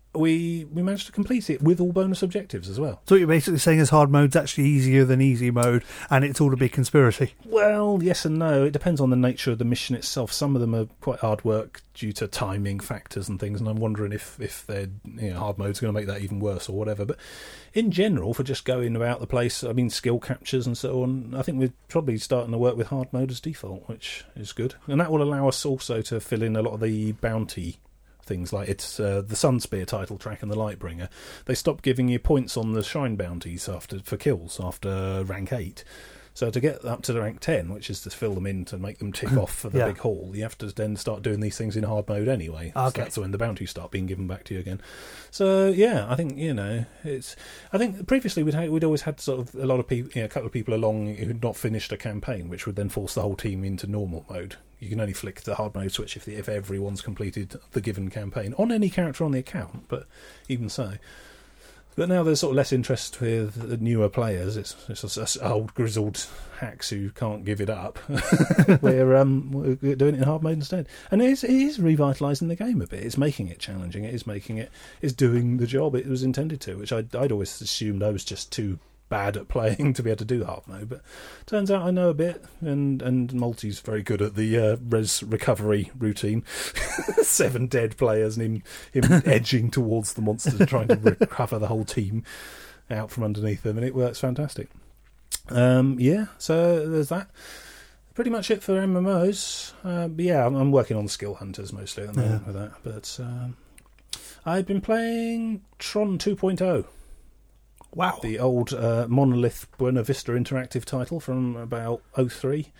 Speaker 1: we we managed to complete it with all bonus objectives as well.
Speaker 2: So what you're basically saying is hard mode's actually easier than easy mode, and it's all a big conspiracy.
Speaker 1: Well, yes and no. It depends on the nature of the mission itself. Some of them are quite hard work due to timing factors and things, and I'm wondering if, if they're, you know, hard mode's going to make that even worse or whatever. But in general, for just going about the place, I mean, skill captures and so on, I think we're probably starting to work with hard mode as default, which is good. And that will allow us also to fill in a lot of the bounty things, like it's uh, the Sunspear title track and the Lightbringer. They stopped giving you points on the shrine bounties after for kills after rank eight. So to get up to rank ten, which is to fill them in to make them tick off for the
Speaker 2: yeah.
Speaker 1: big haul, you have to then start doing these things in hard mode anyway.
Speaker 2: Okay.
Speaker 1: So that's when the bounties start being given back to you again. So yeah, I think, you know, it's. I think previously we'd ha- we'd always had sort of a lot of people, you know, a couple of people along who'd not finished a campaign, which would then force the whole team into normal mode. You can only flick the hard mode switch if the, if everyone's completed the given campaign on any character on the account. But even so. But now there's sort of less interest with the newer players. It's, it's us old grizzled hacks who can't give it up. we're, um, we're doing it in hard mode instead, and it is, it is revitalising the game a bit. It's making it challenging. It is making it. It's doing the job it was intended to, which I'd, I'd always assumed I was just too bad at playing to be able to do hard mode, but turns out I know a bit, and and Multi's very good at the uh, res recovery routine. Seven dead players and him him edging towards the monsters trying to recover the whole team out from underneath them, and it works fantastic. Um, yeah, so there's that. Pretty much it for M M Os. Uh, but yeah, I'm, I'm working on Skill Hunters mostly at the moment yeah. with that, but um, I've been playing Tron two point oh.
Speaker 2: Wow.
Speaker 1: The old uh, Monolith Buena Vista Interactive title from about oh three.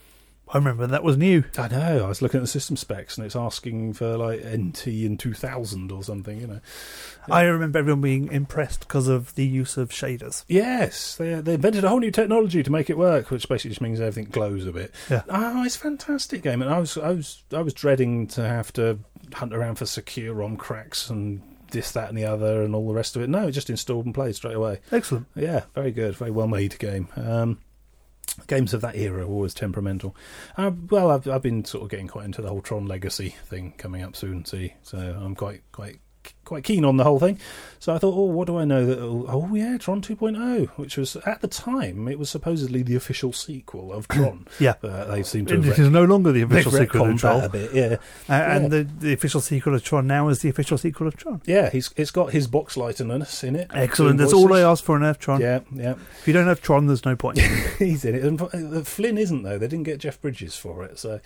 Speaker 2: I remember that was new.
Speaker 1: I know. I was looking at the system specs and it's asking for like N T in two thousand or something, you know.
Speaker 2: I remember everyone being impressed because of the use of shaders.
Speaker 1: Yes. They they invented a whole new technology to make it work, which basically just means everything glows a bit.
Speaker 2: Yeah.
Speaker 1: Oh, it's a fantastic game. And I was I was I was dreading to have to hunt around for secure ROM cracks and this, that and the other and all the rest of it. No, it just installed and played straight away.
Speaker 2: Excellent.
Speaker 1: Yeah, very good. Very well made game. Um Games of that era are always temperamental. Uh, well, I've I've been sort of getting quite into the whole Tron Legacy thing coming up soon. See, so I'm quite quite quite keen on the whole thing. So I thought, oh, what do I know that? Oh yeah, Tron two point oh, which was at the time it was supposedly the official sequel of Tron.
Speaker 2: yeah,
Speaker 1: uh, they seem to.
Speaker 2: It
Speaker 1: have
Speaker 2: is no longer the official sequel of Tron.
Speaker 1: A bit, yeah,
Speaker 2: uh,
Speaker 1: yeah.
Speaker 2: And the, the official sequel of Tron now is the official sequel of Tron.
Speaker 1: Yeah, he's it's got his box lightness in it.
Speaker 2: Excellent. That's all I asked for in F Tron.
Speaker 1: Yeah, yeah.
Speaker 2: If you don't have Tron, there's no point.
Speaker 1: He's in it. And Flynn isn't though. They didn't get Jeff Bridges for it, so.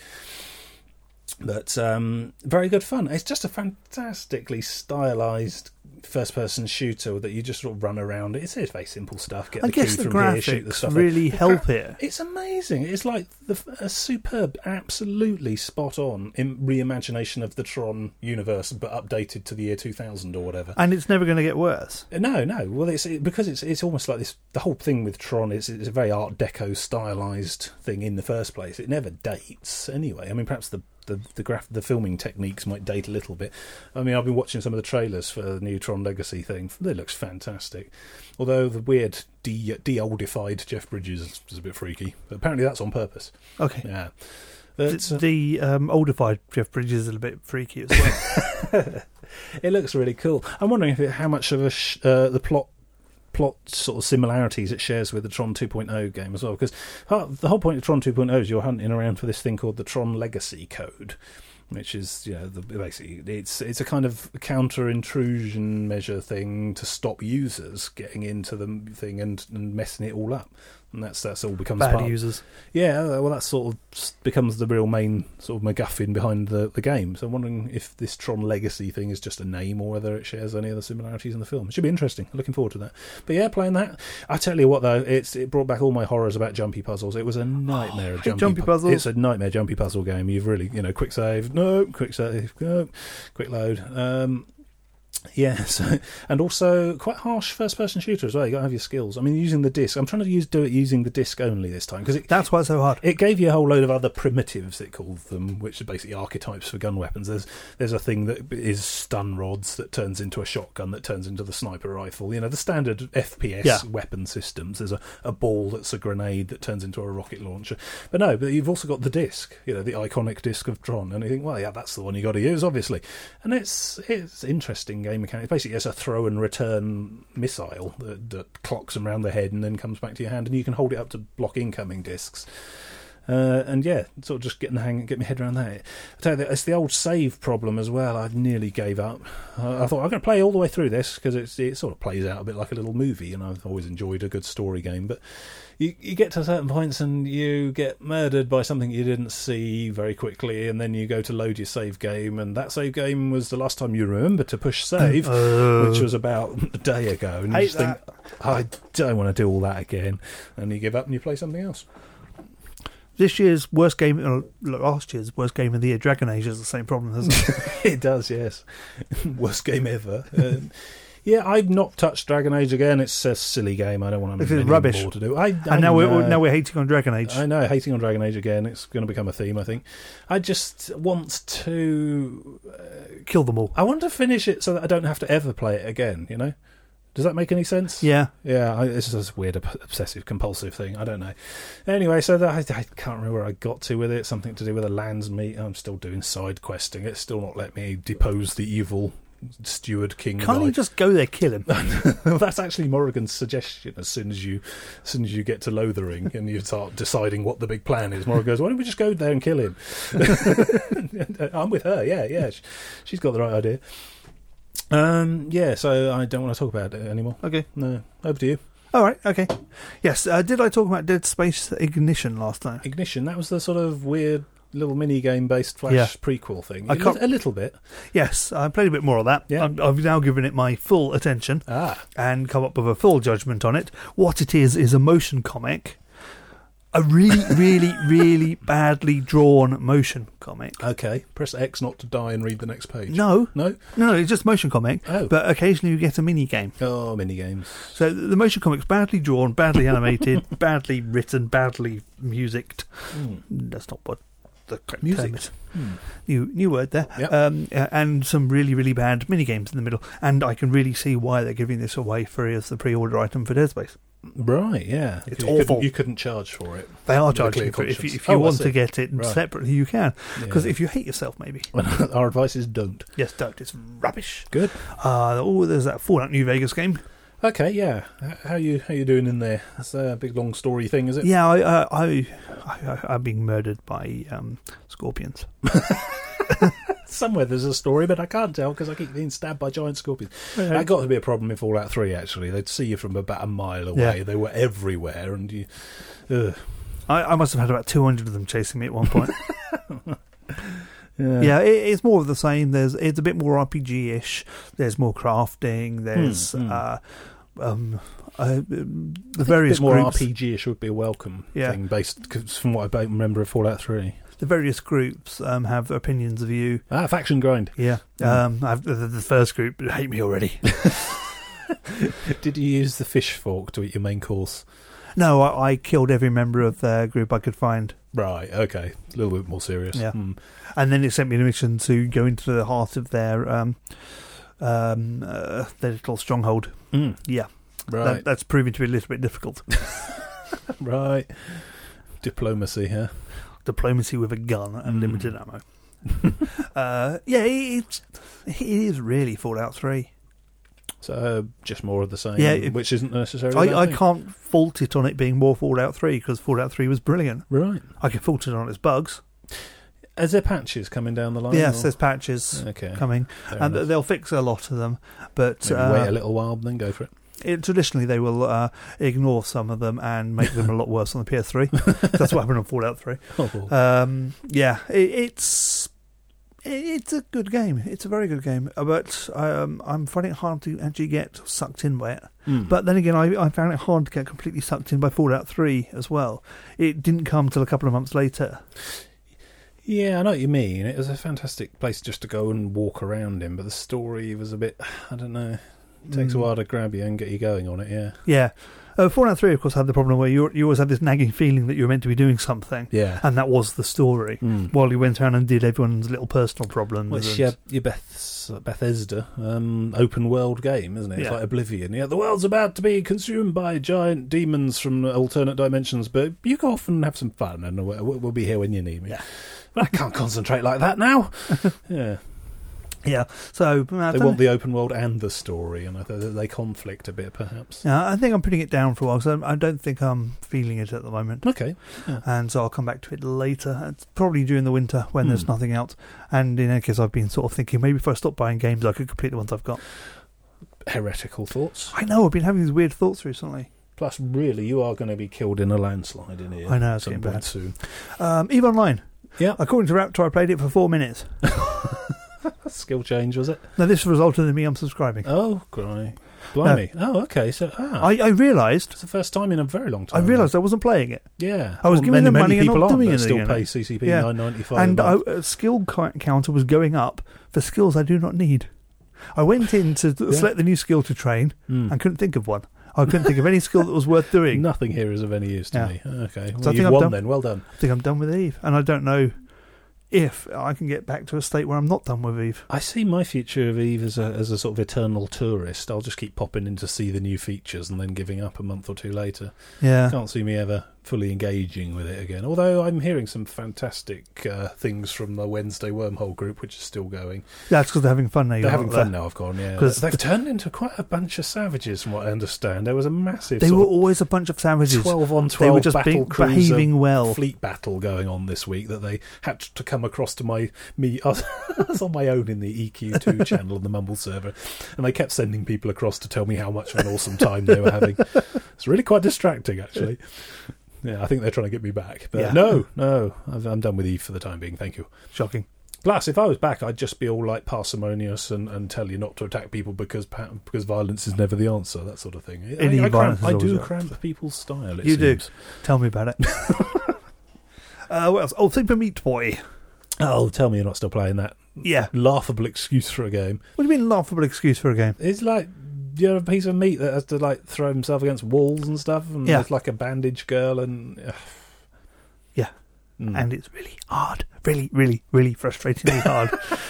Speaker 1: But um, very good fun. It's just a fantastically stylised first-person shooter that you just sort of run around. It's, it's very simple stuff. Get
Speaker 2: I
Speaker 1: the
Speaker 2: guess
Speaker 1: key
Speaker 2: the
Speaker 1: from
Speaker 2: graphics
Speaker 1: here, shoot the stuff.
Speaker 2: really
Speaker 1: The
Speaker 2: help
Speaker 1: gra-
Speaker 2: it.
Speaker 1: It's amazing. It's like the, a superb, absolutely spot-on in reimagination of the Tron universe, but updated to the year two thousand or whatever.
Speaker 2: And it's never going to get worse.
Speaker 1: No, no. Well, it's it, because it's it's almost like this. The whole thing with Tron is it's a very Art Deco stylised thing in the first place. It never dates anyway. I mean, perhaps the the the graph the filming techniques might date a little bit. I mean, I've been watching some of the trailers for the new Tron Legacy thing. It looks fantastic. Although the weird de de-oldified Jeff Bridges is a bit freaky. But apparently that's on purpose.
Speaker 2: Okay.
Speaker 1: Yeah.
Speaker 2: But, the the um, oldified Jeff Bridges is a bit freaky as well.
Speaker 1: It looks really cool. I'm wondering if it, how much of a sh- uh, the plot plot sort of similarities it shares with the Tron two point oh game as well, because the whole point of Tron two point oh is you're hunting around for this thing called the Tron Legacy Code, which is, you know, the, basically it's it's a kind of counter intrusion measure thing to stop users getting into the thing and, and messing it all up. And that's that's all becomes
Speaker 2: bad
Speaker 1: part
Speaker 2: users.
Speaker 1: Of, yeah, well, that sort of becomes the real main sort of MacGuffin behind the, the game. So I'm wondering if this Tron Legacy thing is just a name or whether it shares any other similarities in the film. It should be interesting. I'm looking forward to that. But yeah, playing that. I tell you what, though, it's it brought back all my horrors about jumpy puzzles. It was a nightmare.
Speaker 2: Oh,
Speaker 1: of jumpy,
Speaker 2: jumpy
Speaker 1: pu-
Speaker 2: puzzles.
Speaker 1: It's a nightmare jumpy puzzle game. You've really, you know, quick save, no, quick save, no, quick load. Um, Yeah, so, and also quite harsh first-person shooter as well. You got to have your skills. I mean, using the disc. I'm trying to use do it using the disc only this time because
Speaker 2: that's why it's so hard.
Speaker 1: It gave you a whole load of other primitives. It called them, which are basically archetypes for gun weapons. There's there's a thing that is stun rods that turns into a shotgun that turns into the sniper rifle. You know, the standard F P S
Speaker 2: yeah.
Speaker 1: weapon systems. There's a, a ball that's a grenade that turns into a rocket launcher. But no, but you've also got the disc. You know, the iconic disc of Tron. And you think, well, yeah, that's the one you got to use, obviously. And it's it's interesting game mechanic. Basically, it's a throw and return missile that, that clocks around the head and then comes back to your hand, and you can hold it up to block incoming discs. Uh, and yeah, sort of just getting the hang, get my head around that. I tell you, it's the old save problem as well. I nearly gave up. Uh, I thought I'm going to play all the way through this because it sort of plays out a bit like a little movie, and I've always enjoyed a good story game. But you, you get to certain points and you get murdered by something you didn't see very quickly, and then you go to load your save game, and that save game was the last time you remember to push save,
Speaker 2: uh,
Speaker 1: which was about a day ago. And you just think, I don't want to do all that again, and you give up and you play something else.
Speaker 2: This year's worst game, uh, last year's worst game of the year, Dragon Age, has the same problem, doesn't it?
Speaker 1: It does, yes. Worst game ever. Uh, yeah, I've not touched Dragon Age again. It's a silly game. I don't want to
Speaker 2: rubbish.
Speaker 1: more to do. I, I
Speaker 2: and now
Speaker 1: know.
Speaker 2: we're now we're hating on Dragon Age.
Speaker 1: I know, hating on Dragon Age again. It's going to become a theme, I think. I just want to
Speaker 2: uh, kill them all.
Speaker 1: I want to finish it so that I don't have to ever play it again. You know. Does that make any sense?
Speaker 2: Yeah.
Speaker 1: Yeah, I, it's just a weird obsessive compulsive thing. I don't know. Anyway, so that, I, I can't remember where I got to with it. Something to do with a lands meet. I'm still doing side questing. It's still not let me depose the evil steward king.
Speaker 2: Can't
Speaker 1: guy.
Speaker 2: you just go there, kill him?
Speaker 1: That's actually Morrigan's suggestion. As soon as you, as soon as you get to Lothering and you start deciding what the big plan is, Morrigan goes, "Why don't we just go there and kill him?" I'm with her. Yeah, yeah. She, she's got the right idea. Um, yeah, so I don't want to talk about it anymore.
Speaker 2: Okay.
Speaker 1: No, over to you.
Speaker 2: All right, okay. Yes, uh, did I talk about Dead Space Ignition last time?
Speaker 1: Ignition, that was the sort of weird little mini-game based Flash yeah. prequel thing.
Speaker 2: I
Speaker 1: a, a little bit.
Speaker 2: Yes, I played a bit more of that.
Speaker 1: Yeah.
Speaker 2: I'm, I've now given it my full attention
Speaker 1: ah.
Speaker 2: and come up with a full judgment on it. What it is is a motion comic. A really, really, really badly drawn motion comic.
Speaker 1: Okay. Press X not to die and read the next page.
Speaker 2: No.
Speaker 1: No?
Speaker 2: No, it's just motion comic.
Speaker 1: Oh.
Speaker 2: But occasionally you get a mini-game.
Speaker 1: Oh, mini-games.
Speaker 2: So the motion comic's badly drawn, badly animated, badly written, badly musicked.
Speaker 1: Mm.
Speaker 2: That's not what the correct
Speaker 1: music
Speaker 2: term is.
Speaker 1: Hmm.
Speaker 2: New, new word there.
Speaker 1: Yep.
Speaker 2: Um, and some really, really bad mini-games in the middle. And I can really see why they're giving this away free as the pre-order item for Dead Space.
Speaker 1: Right, yeah.
Speaker 2: It's
Speaker 1: you
Speaker 2: awful.
Speaker 1: Couldn't, you couldn't charge for it.
Speaker 2: They are charging for it. If you, if you
Speaker 1: oh,
Speaker 2: want to get it
Speaker 1: right.
Speaker 2: separately, you can. Because
Speaker 1: yeah.
Speaker 2: if you hate yourself, maybe.
Speaker 1: Our advice is don't.
Speaker 2: Yes, don't. It's rubbish.
Speaker 1: Good.
Speaker 2: Uh, oh, there's that Fallout New Vegas game.
Speaker 1: Okay, yeah. How you how you doing in there? That's a big long story thing, is it?
Speaker 2: Yeah, I, uh, I, I, I'm being murdered by um, scorpions.
Speaker 1: Somewhere there's a story, but I can't tell because I keep being stabbed by giant scorpions.
Speaker 2: Okay.
Speaker 1: That got to be a problem in Fallout three, actually. They'd see you from about a mile away.
Speaker 2: Yeah.
Speaker 1: They were everywhere, and you... Ugh.
Speaker 2: I, I must have had about two hundred of them chasing me at one point.
Speaker 1: yeah,
Speaker 2: yeah it, it's more of the same. There's It's a bit more R P G-ish. There's more crafting. There's...
Speaker 1: Hmm, hmm.
Speaker 2: Uh, um, uh, the various
Speaker 1: a bit more
Speaker 2: groups,
Speaker 1: R P G-ish would be a welcome
Speaker 2: yeah.
Speaker 1: thing, based cause from what I remember of Fallout three.
Speaker 2: The various groups um, have opinions of you.
Speaker 1: Ah, faction grind.
Speaker 2: Yeah.
Speaker 1: Mm.
Speaker 2: Um, I've, the, the first group hate me already.
Speaker 1: Did you use the fish fork to eat your main course?
Speaker 2: No, I, I killed every member of their group I could find.
Speaker 1: Right, okay. A little bit more serious.
Speaker 2: Yeah.
Speaker 1: Mm.
Speaker 2: And then it sent me on a mission to go into the heart of their um, um, uh, their little stronghold.
Speaker 1: Mm.
Speaker 2: Yeah.
Speaker 1: Right.
Speaker 2: That, that's proving to be a little bit difficult.
Speaker 1: Right. Diplomacy, huh?
Speaker 2: Diplomacy with a gun and
Speaker 1: Mm.
Speaker 2: limited ammo. uh, yeah, it, it's, it is really Fallout three.
Speaker 1: So uh, just more of the same,
Speaker 2: Yeah, it-
Speaker 1: which isn't necessarily a
Speaker 2: I, I
Speaker 1: bad thing.
Speaker 2: can't fault it on it being more Fallout three because Fallout three was brilliant.
Speaker 1: Right.
Speaker 2: I can fault it on its bugs.
Speaker 1: Is there patches coming down the line?
Speaker 2: Yes,
Speaker 1: or?
Speaker 2: there's patches
Speaker 1: Okay.
Speaker 2: coming,
Speaker 1: Fair
Speaker 2: and
Speaker 1: enough.
Speaker 2: they'll fix a lot of them. But
Speaker 1: Maybe
Speaker 2: uh,
Speaker 1: wait a little while, then go for it.
Speaker 2: it, traditionally, they will uh, ignore some of them and make them a lot worse on the P S three. That's what happened on Fallout three.
Speaker 1: Oh.
Speaker 2: Um, yeah, it, it's it's a good game. It's a very good game, uh, but um, I'm finding it hard to actually get sucked in by it.
Speaker 1: Mm.
Speaker 2: But then again, I, I found it hard to get completely sucked in by Fallout three as well. It didn't come till a couple of months later.
Speaker 1: Yeah, I know what you mean. It was a fantastic place just to go and walk around in, but the story was a bit, I don't know, it takes
Speaker 2: Mm.
Speaker 1: a while to grab you and get you going on it, yeah.
Speaker 2: Yeah. Uh, Fallout three, of course, had the problem where you you always had this nagging feeling that you were meant to be doing something,
Speaker 1: Yeah.
Speaker 2: and that was the story.
Speaker 1: Mm.
Speaker 2: While you went around and did everyone's little personal problems.
Speaker 1: Well, it's
Speaker 2: and-
Speaker 1: your, your Beth's, Bethesda um, open world game, isn't it? It's
Speaker 2: Yeah.
Speaker 1: like Oblivion. Yeah, the world's about to be consumed by giant demons from alternate dimensions, but you go off and have some fun, and we'll, we'll be here when you need me.
Speaker 2: Yeah.
Speaker 1: But I can't concentrate like that now. Yeah.
Speaker 2: Yeah, so uh,
Speaker 1: They want the open world and the story, and I th- they conflict a bit, perhaps.
Speaker 2: Yeah, I think I'm putting it down for a while because I don't think I'm feeling it at the moment.
Speaker 1: Okay. Yeah.
Speaker 2: And so I'll come back to it later. It's probably during the winter when
Speaker 1: Hmm.
Speaker 2: there's nothing out. And in any case, I've been sort of thinking maybe if I stop buying games, I could complete the ones I've got.
Speaker 1: Heretical thoughts.
Speaker 2: I know, I've been having these weird thoughts recently.
Speaker 1: Plus, really, you are going to be killed in a landslide in here.
Speaker 2: I know, it's
Speaker 1: some
Speaker 2: getting
Speaker 1: point
Speaker 2: bad.
Speaker 1: soon.
Speaker 2: Um, EVE Online.
Speaker 1: Yeah.
Speaker 2: According to Raptor, I played it for four minutes.
Speaker 1: Skill change, was it?
Speaker 2: Now, this resulted in me unsubscribing.
Speaker 1: Oh, cry. Blimey. Oh, okay. So, ah,
Speaker 2: I, I realised...
Speaker 1: it's the first time in a very long
Speaker 2: I
Speaker 1: time.
Speaker 2: realised I wasn't playing it.
Speaker 1: Yeah.
Speaker 2: I was
Speaker 1: Well,
Speaker 2: giving
Speaker 1: many,
Speaker 2: them
Speaker 1: many
Speaker 2: money and
Speaker 1: people
Speaker 2: not
Speaker 1: aren't
Speaker 2: doing
Speaker 1: that
Speaker 2: anything,
Speaker 1: still
Speaker 2: you
Speaker 1: pay
Speaker 2: know.
Speaker 1: C C P
Speaker 2: Yeah.
Speaker 1: nine ninety-five
Speaker 2: And
Speaker 1: a
Speaker 2: I,
Speaker 1: month.
Speaker 2: a skill co- counter was going up for skills I do not need. I went in to
Speaker 1: Yeah.
Speaker 2: select the new skill to train
Speaker 1: Mm.
Speaker 2: and couldn't think of one. I couldn't think of any skill that was worth doing.
Speaker 1: Nothing here is of any use to
Speaker 2: Yeah.
Speaker 1: me. Okay. Well,
Speaker 2: So I think
Speaker 1: you've
Speaker 2: I'm
Speaker 1: won
Speaker 2: done.
Speaker 1: then. Well done.
Speaker 2: I think I'm done with EVE. And I don't know if I can get back to a state where I'm not done with EVE.
Speaker 1: I see my future of EVE as a, as a sort of eternal tourist. I'll just keep popping in to see the new features and then giving up a month or two later.
Speaker 2: Yeah.
Speaker 1: Can't see me ever fully engaging with it again. Although I'm hearing some fantastic uh, things from the Wednesday Wormhole group, which is still going.
Speaker 2: That's because they're having fun now.
Speaker 1: They're
Speaker 2: you're
Speaker 1: having
Speaker 2: not
Speaker 1: fun
Speaker 2: there.
Speaker 1: now, I've gone, yeah.
Speaker 2: 'Cause
Speaker 1: They've turned into quite a bunch of savages, from what I understand. There was a massive
Speaker 2: They
Speaker 1: sort
Speaker 2: were
Speaker 1: of
Speaker 2: always a bunch of savages.
Speaker 1: twelve on
Speaker 2: They
Speaker 1: twelve
Speaker 2: were just
Speaker 1: battle
Speaker 2: being,
Speaker 1: cruiser
Speaker 2: behaving well.
Speaker 1: fleet battle going on this week that they had to come across to my me. I was, I was on my own in the E Q two channel on the Mumble server, and they kept sending people across to tell me how much of an awesome time they were having. It's really quite distracting, actually. Yeah, I think they're trying to get me back. But
Speaker 2: Yeah.
Speaker 1: no, no, I've, I'm done with EVE for the time being, thank you.
Speaker 2: Shocking.
Speaker 1: Plus, if I was back, I'd just be all like parsimonious and, and tell you not to attack people because pa- because violence is never the answer, that sort of thing. I,
Speaker 2: Any
Speaker 1: I,
Speaker 2: violence
Speaker 1: cramp,
Speaker 2: is
Speaker 1: I
Speaker 2: always
Speaker 1: do
Speaker 2: a-
Speaker 1: cramp people's style, it
Speaker 2: You do.
Speaker 1: seems.
Speaker 2: Tell me about it. uh, what else? Oh, Super Meat Boy.
Speaker 1: Oh, tell me you're not still playing that
Speaker 2: Yeah.
Speaker 1: laughable excuse for a game.
Speaker 2: What do you mean laughable excuse for a game?
Speaker 1: It's like you're a piece of meat that has to like throw himself against walls and stuff, and
Speaker 2: Yeah.
Speaker 1: there's like a bandage girl, and uh,
Speaker 2: Yeah.
Speaker 1: mm,
Speaker 2: And it's really hard. Really, really, really frustratingly hard.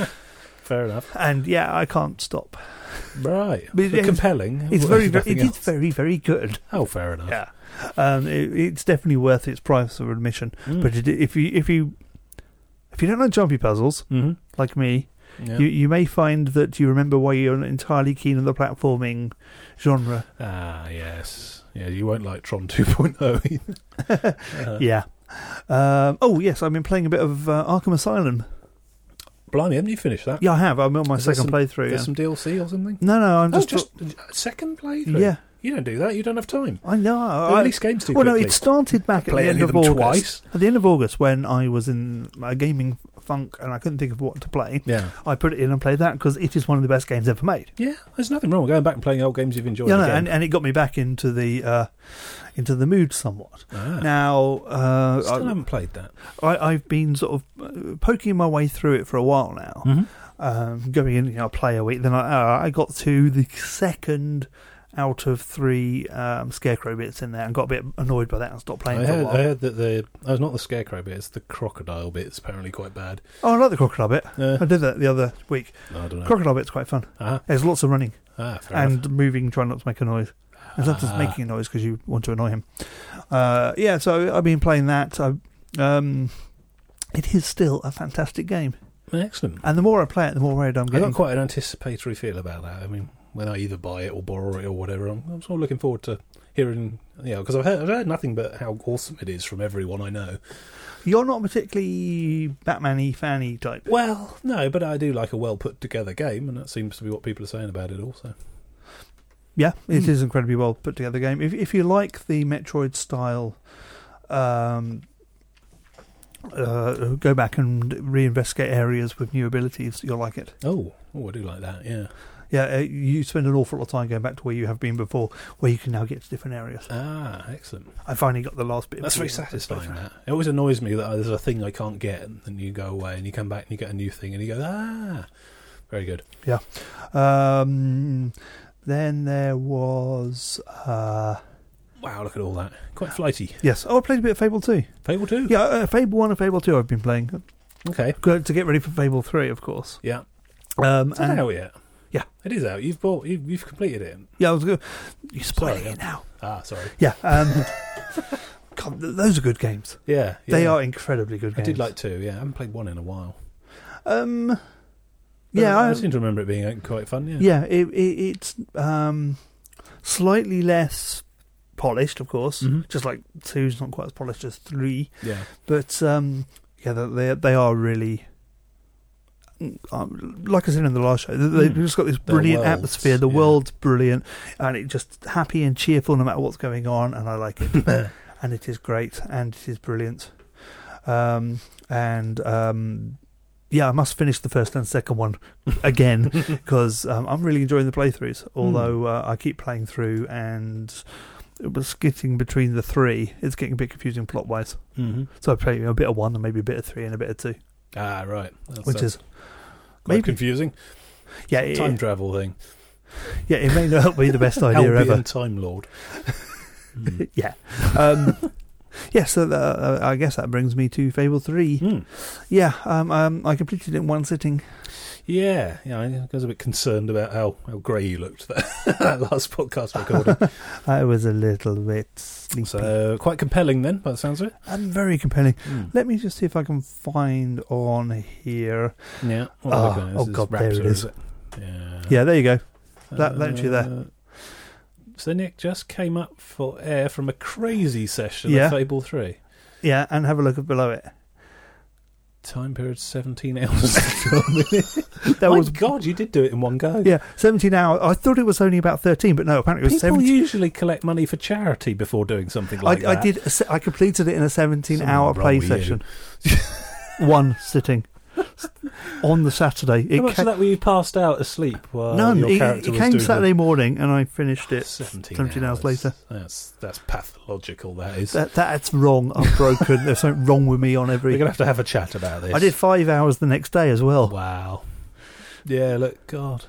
Speaker 1: fair enough,
Speaker 2: And yeah, I can't stop.
Speaker 1: right?
Speaker 2: But it-
Speaker 1: But compelling.
Speaker 2: It's
Speaker 1: Well,
Speaker 2: very,
Speaker 1: if
Speaker 2: very
Speaker 1: nothing
Speaker 2: it is
Speaker 1: else.
Speaker 2: very, very good.
Speaker 1: Oh, fair enough.
Speaker 2: Yeah. Um, it, it's definitely worth its price of admission.
Speaker 1: Mm.
Speaker 2: But it, if you if you if you don't like jumpy puzzles
Speaker 1: Mhm.
Speaker 2: like me,
Speaker 1: Yeah.
Speaker 2: you you may find that you remember why you're not entirely keen on the platforming genre.
Speaker 1: Ah, yes. Yeah, you won't like Tron two point oh either. Uh,
Speaker 2: Yeah. Um, oh yes, I've been playing a bit of uh, Arkham Asylum.
Speaker 1: Blimey, haven't you finished that?
Speaker 2: Yeah, I have. I'm on my
Speaker 1: Is there
Speaker 2: second
Speaker 1: some-
Speaker 2: playthrough.
Speaker 1: There's
Speaker 2: Yeah.
Speaker 1: some D L C or something?
Speaker 2: No, no, I'm
Speaker 1: Oh,
Speaker 2: just.
Speaker 1: just a second playthrough?
Speaker 2: yeah,
Speaker 1: You don't do that. You don't have time.
Speaker 2: I know.
Speaker 1: They
Speaker 2: I,
Speaker 1: release games too
Speaker 2: well, no,
Speaker 1: quickly.
Speaker 2: it started back at
Speaker 1: Play
Speaker 2: the end
Speaker 1: any
Speaker 2: of
Speaker 1: of them
Speaker 2: August.
Speaker 1: twice.
Speaker 2: At the end of August, when I was in a gaming funk and I couldn't think of what to play,
Speaker 1: Yeah.
Speaker 2: I put it in and played that because it is one of the best games ever made.
Speaker 1: Yeah, there's nothing wrong with going back and playing old games you've enjoyed
Speaker 2: Yeah, no,
Speaker 1: again.
Speaker 2: and, and it got me back into the uh, into the mood somewhat.
Speaker 1: ah,
Speaker 2: Now, uh,
Speaker 1: still
Speaker 2: I,
Speaker 1: haven't played that.
Speaker 2: I, I've been sort of uh, poking my way through it for a while now.
Speaker 1: Mm-hmm.
Speaker 2: Um, going in, you know, play a week. Then I, uh, I got to the second out of three um, scarecrow bits in there and got a bit annoyed by that and stopped playing
Speaker 1: I
Speaker 2: for a
Speaker 1: heard,
Speaker 2: while.
Speaker 1: I heard that the oh, it's not the scarecrow bit, it's the crocodile bit. It's apparently quite bad.
Speaker 2: Oh, I like the crocodile bit.
Speaker 1: Uh,
Speaker 2: I did that the other week.
Speaker 1: no, I don't know.
Speaker 2: Crocodile bit's quite fun.
Speaker 1: ah,
Speaker 2: There's lots of running
Speaker 1: ah, fair
Speaker 2: and
Speaker 1: enough.
Speaker 2: moving, trying not to make a noise. And sometimes
Speaker 1: Ah.
Speaker 2: making a noise because you want to annoy him. Uh, yeah, so I've been playing that. I, um, it is still a fantastic game.
Speaker 1: Excellent.
Speaker 2: And the more I play it, the more worried I'm
Speaker 1: I
Speaker 2: getting.
Speaker 1: got quite an anticipatory feel about that. I mean, when I either buy it or borrow it or whatever, I'm, I'm sort of looking forward to hearing, you know, because I've heard, I've heard nothing but how awesome it is from everyone I know.
Speaker 2: You're not particularly Batman-y, fan-y type.
Speaker 1: Well, no, but I do like a well put together game, and that seems to be what people are saying about it also.
Speaker 2: Yeah, it
Speaker 1: Mm.
Speaker 2: is incredibly well put together game. If if you like the Metroid style, um, uh, go back and reinvestigate areas with new abilities, you'll like it.
Speaker 1: Oh, oh, I do like that, yeah.
Speaker 2: Yeah, uh, you spend an awful lot of time going back to where you have been before, where you can now get to different areas.
Speaker 1: Ah, excellent.
Speaker 2: I finally got the last bit.
Speaker 1: That's
Speaker 2: of
Speaker 1: very
Speaker 2: the-
Speaker 1: satisfying, that. It always annoys me that uh, there's a thing I can't get, and then you go away, and you come back, and you get a new thing, and you go, ah, very good.
Speaker 2: Um, then there was uh,
Speaker 1: Wow, look at all that. Quite flighty.
Speaker 2: yes. Oh, I played a bit of Fable two.
Speaker 1: Fable two?
Speaker 2: Yeah, uh, Fable one and Fable two. I've been playing
Speaker 1: Okay.
Speaker 2: Good to get ready for Fable three, of course.
Speaker 1: Yeah.
Speaker 2: Um,
Speaker 1: Is it
Speaker 2: and-
Speaker 1: out yet?
Speaker 2: Yeah.
Speaker 1: It is out. You've bought, you've, you've completed it.
Speaker 2: Yeah, I was good. You're spoiling
Speaker 1: Sorry,
Speaker 2: it now.
Speaker 1: Ah, sorry.
Speaker 2: Yeah. Um, God, th- those are good games.
Speaker 1: Yeah.
Speaker 2: They
Speaker 1: yeah.
Speaker 2: are incredibly good
Speaker 1: I
Speaker 2: games.
Speaker 1: did like two, yeah. I haven't played one in a while.
Speaker 2: Um, Yeah,
Speaker 1: I, I
Speaker 2: I-
Speaker 1: seem to remember it being quite fun. Yeah.
Speaker 2: Yeah, it, it, it's um, slightly less polished, of course.
Speaker 1: Mhm.
Speaker 2: Just like two's not quite as polished as three,
Speaker 1: Yeah.
Speaker 2: but um, yeah, they they- they are really. Um, like I said in the last show, they- they've
Speaker 1: Mm.
Speaker 2: just got this
Speaker 1: The
Speaker 2: brilliant
Speaker 1: worlds,
Speaker 2: atmosphere. The
Speaker 1: yeah.
Speaker 2: world's brilliant, and it's just happy and cheerful no matter what's going on, and I like it. And it is great, and it is brilliant. Um, and um, yeah, I must finish the first and second one again because um, I'm really enjoying the playthroughs. Although uh, I keep playing through, and it was getting between the three. It's getting a bit confusing plot wise.
Speaker 1: Mm-hmm.
Speaker 2: So I play a bit of one, and maybe a bit of three, and a bit of two,
Speaker 1: Ah, right. That's,
Speaker 2: which
Speaker 1: that's
Speaker 2: is
Speaker 1: quite
Speaker 2: maybe
Speaker 1: confusing.
Speaker 2: yeah, it,
Speaker 1: Time travel thing.
Speaker 2: yeah, it may not be the best idea
Speaker 1: Albion
Speaker 2: ever.
Speaker 1: Time Lord. Mm.
Speaker 2: Yeah. Um, yeah, so the, uh, I guess that brings me to Fable three.
Speaker 1: Mm.
Speaker 2: Yeah, um, um, I completed it in one sitting.
Speaker 1: Yeah, yeah. I was a bit concerned about how, how grey you looked that, that last podcast recording.
Speaker 2: I was a little bit sleepy.
Speaker 1: So quite compelling then, by the sounds of it.
Speaker 2: I'm very compelling.
Speaker 1: Mm.
Speaker 2: Let me just see if I can find on here.
Speaker 1: Yeah. What
Speaker 2: Oh,
Speaker 1: have I got?
Speaker 2: oh
Speaker 1: This
Speaker 2: God,
Speaker 1: Raptor,
Speaker 2: there it is.
Speaker 1: it? Yeah.
Speaker 2: Yeah, there you go. That- that entry there.
Speaker 1: Uh, So Nick just came up for air from a crazy session
Speaker 2: Yeah.
Speaker 1: of Fable three.
Speaker 2: Yeah, and have a look below it.
Speaker 1: Time period seventeen hours.
Speaker 2: That
Speaker 1: My
Speaker 2: was
Speaker 1: God, you did do it in one go.
Speaker 2: yeah, seventeen hours. I thought it was only about thirteen, but no, apparently it was
Speaker 1: People
Speaker 2: seventeen.
Speaker 1: usually collect money for charity before doing something like
Speaker 2: I,
Speaker 1: that.
Speaker 2: I did. a se- I completed it in a seventeen-hour
Speaker 1: Something
Speaker 2: play
Speaker 1: wrong with you.
Speaker 2: session. One sitting on the Saturday.
Speaker 1: How
Speaker 2: It
Speaker 1: much
Speaker 2: ca-
Speaker 1: of that were you passed out asleep while
Speaker 2: none.
Speaker 1: your
Speaker 2: It,
Speaker 1: character
Speaker 2: it
Speaker 1: was
Speaker 2: came
Speaker 1: doing
Speaker 2: Saturday morning, and I finished
Speaker 1: the
Speaker 2: it
Speaker 1: seventeen,
Speaker 2: seventeen hours later.
Speaker 1: That's that's pathological. That is.
Speaker 2: That, that's wrong. I'm broken. There's something wrong with me on
Speaker 1: We're
Speaker 2: every.
Speaker 1: gonna have to have a chat about this.
Speaker 2: I did five hours the next day as well.
Speaker 1: Wow. Yeah. Look, God.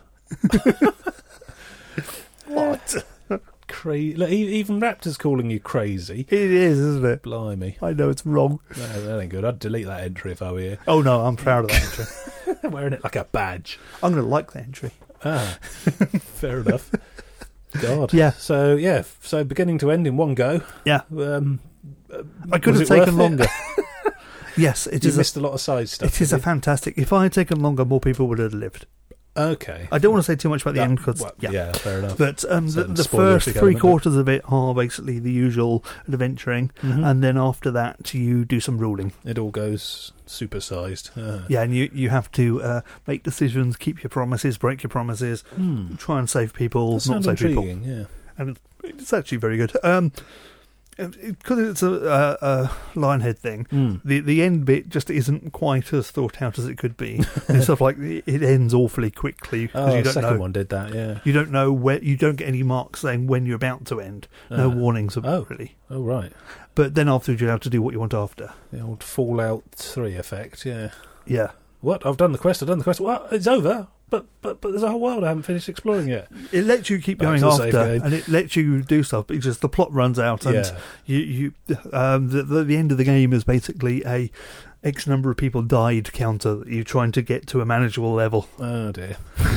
Speaker 2: What?
Speaker 1: Crazy. Look, e- even Raptor's calling you crazy.
Speaker 2: It is, isn't it?
Speaker 1: Blimey.
Speaker 2: I know it's wrong.
Speaker 1: No, that ain't good. I'd delete that entry if I were you.
Speaker 2: Oh no, I'm proud of that entry.
Speaker 1: Wearing it like a badge.
Speaker 2: I'm going to like the entry.
Speaker 1: Ah, fair enough. God.
Speaker 2: Yeah.
Speaker 1: So yeah. So beginning to end in one go.
Speaker 2: Yeah.
Speaker 1: Um,
Speaker 2: I could
Speaker 1: was
Speaker 2: have
Speaker 1: it
Speaker 2: taken
Speaker 1: worth it?
Speaker 2: longer. Yes, it
Speaker 1: You
Speaker 2: is. A,
Speaker 1: missed a lot of side stuff.
Speaker 2: it is a
Speaker 1: didn't
Speaker 2: fantastic. If I had taken longer, more people would have lived.
Speaker 1: you? Okay.
Speaker 2: I don't want to say too much about the
Speaker 1: That-
Speaker 2: end because
Speaker 1: well,
Speaker 2: yeah.
Speaker 1: yeah, fair enough.
Speaker 2: But um, the,
Speaker 1: Certain
Speaker 2: the
Speaker 1: spoilerific
Speaker 2: first three
Speaker 1: element.
Speaker 2: quarters of it are basically the usual adventuring,
Speaker 1: Mhm.
Speaker 2: and then after that you do some ruling.
Speaker 1: It all goes supersized. Ah.
Speaker 2: Yeah, and you, you have to uh, make decisions, keep your promises, break your promises,
Speaker 1: Hmm.
Speaker 2: try and save people,
Speaker 1: That
Speaker 2: not
Speaker 1: sounds
Speaker 2: save people.
Speaker 1: intriguing. Yeah.
Speaker 2: And it's actually very good. Um, because it's a, a, a Lionhead thing,
Speaker 1: Hmm.
Speaker 2: the the end bit just isn't quite as thought out as it could be. It's stuff like it it ends awfully quickly because
Speaker 1: Oh,
Speaker 2: you
Speaker 1: the
Speaker 2: don't
Speaker 1: second
Speaker 2: know.
Speaker 1: one did that. Yeah.
Speaker 2: You don't know where. You don't get any marks saying when you're about to end. No
Speaker 1: Ah.
Speaker 2: warnings of
Speaker 1: Oh.
Speaker 2: really.
Speaker 1: Oh right.
Speaker 2: But then afterwards, you have to do what you want after.
Speaker 1: The old Fallout three effect. Yeah.
Speaker 2: Yeah,
Speaker 1: What? I've done the quest. I've done the quest. Well, it's over. But but but there's a whole world I haven't finished exploring yet.
Speaker 2: it lets you keep
Speaker 1: Back
Speaker 2: going
Speaker 1: to the save
Speaker 2: after,
Speaker 1: game.
Speaker 2: and it lets you do stuff because the plot runs out, and
Speaker 1: Yeah.
Speaker 2: you you um, the, the the end of the game is basically a X number of people died counter that you're trying to get to a manageable level.
Speaker 1: Oh dear.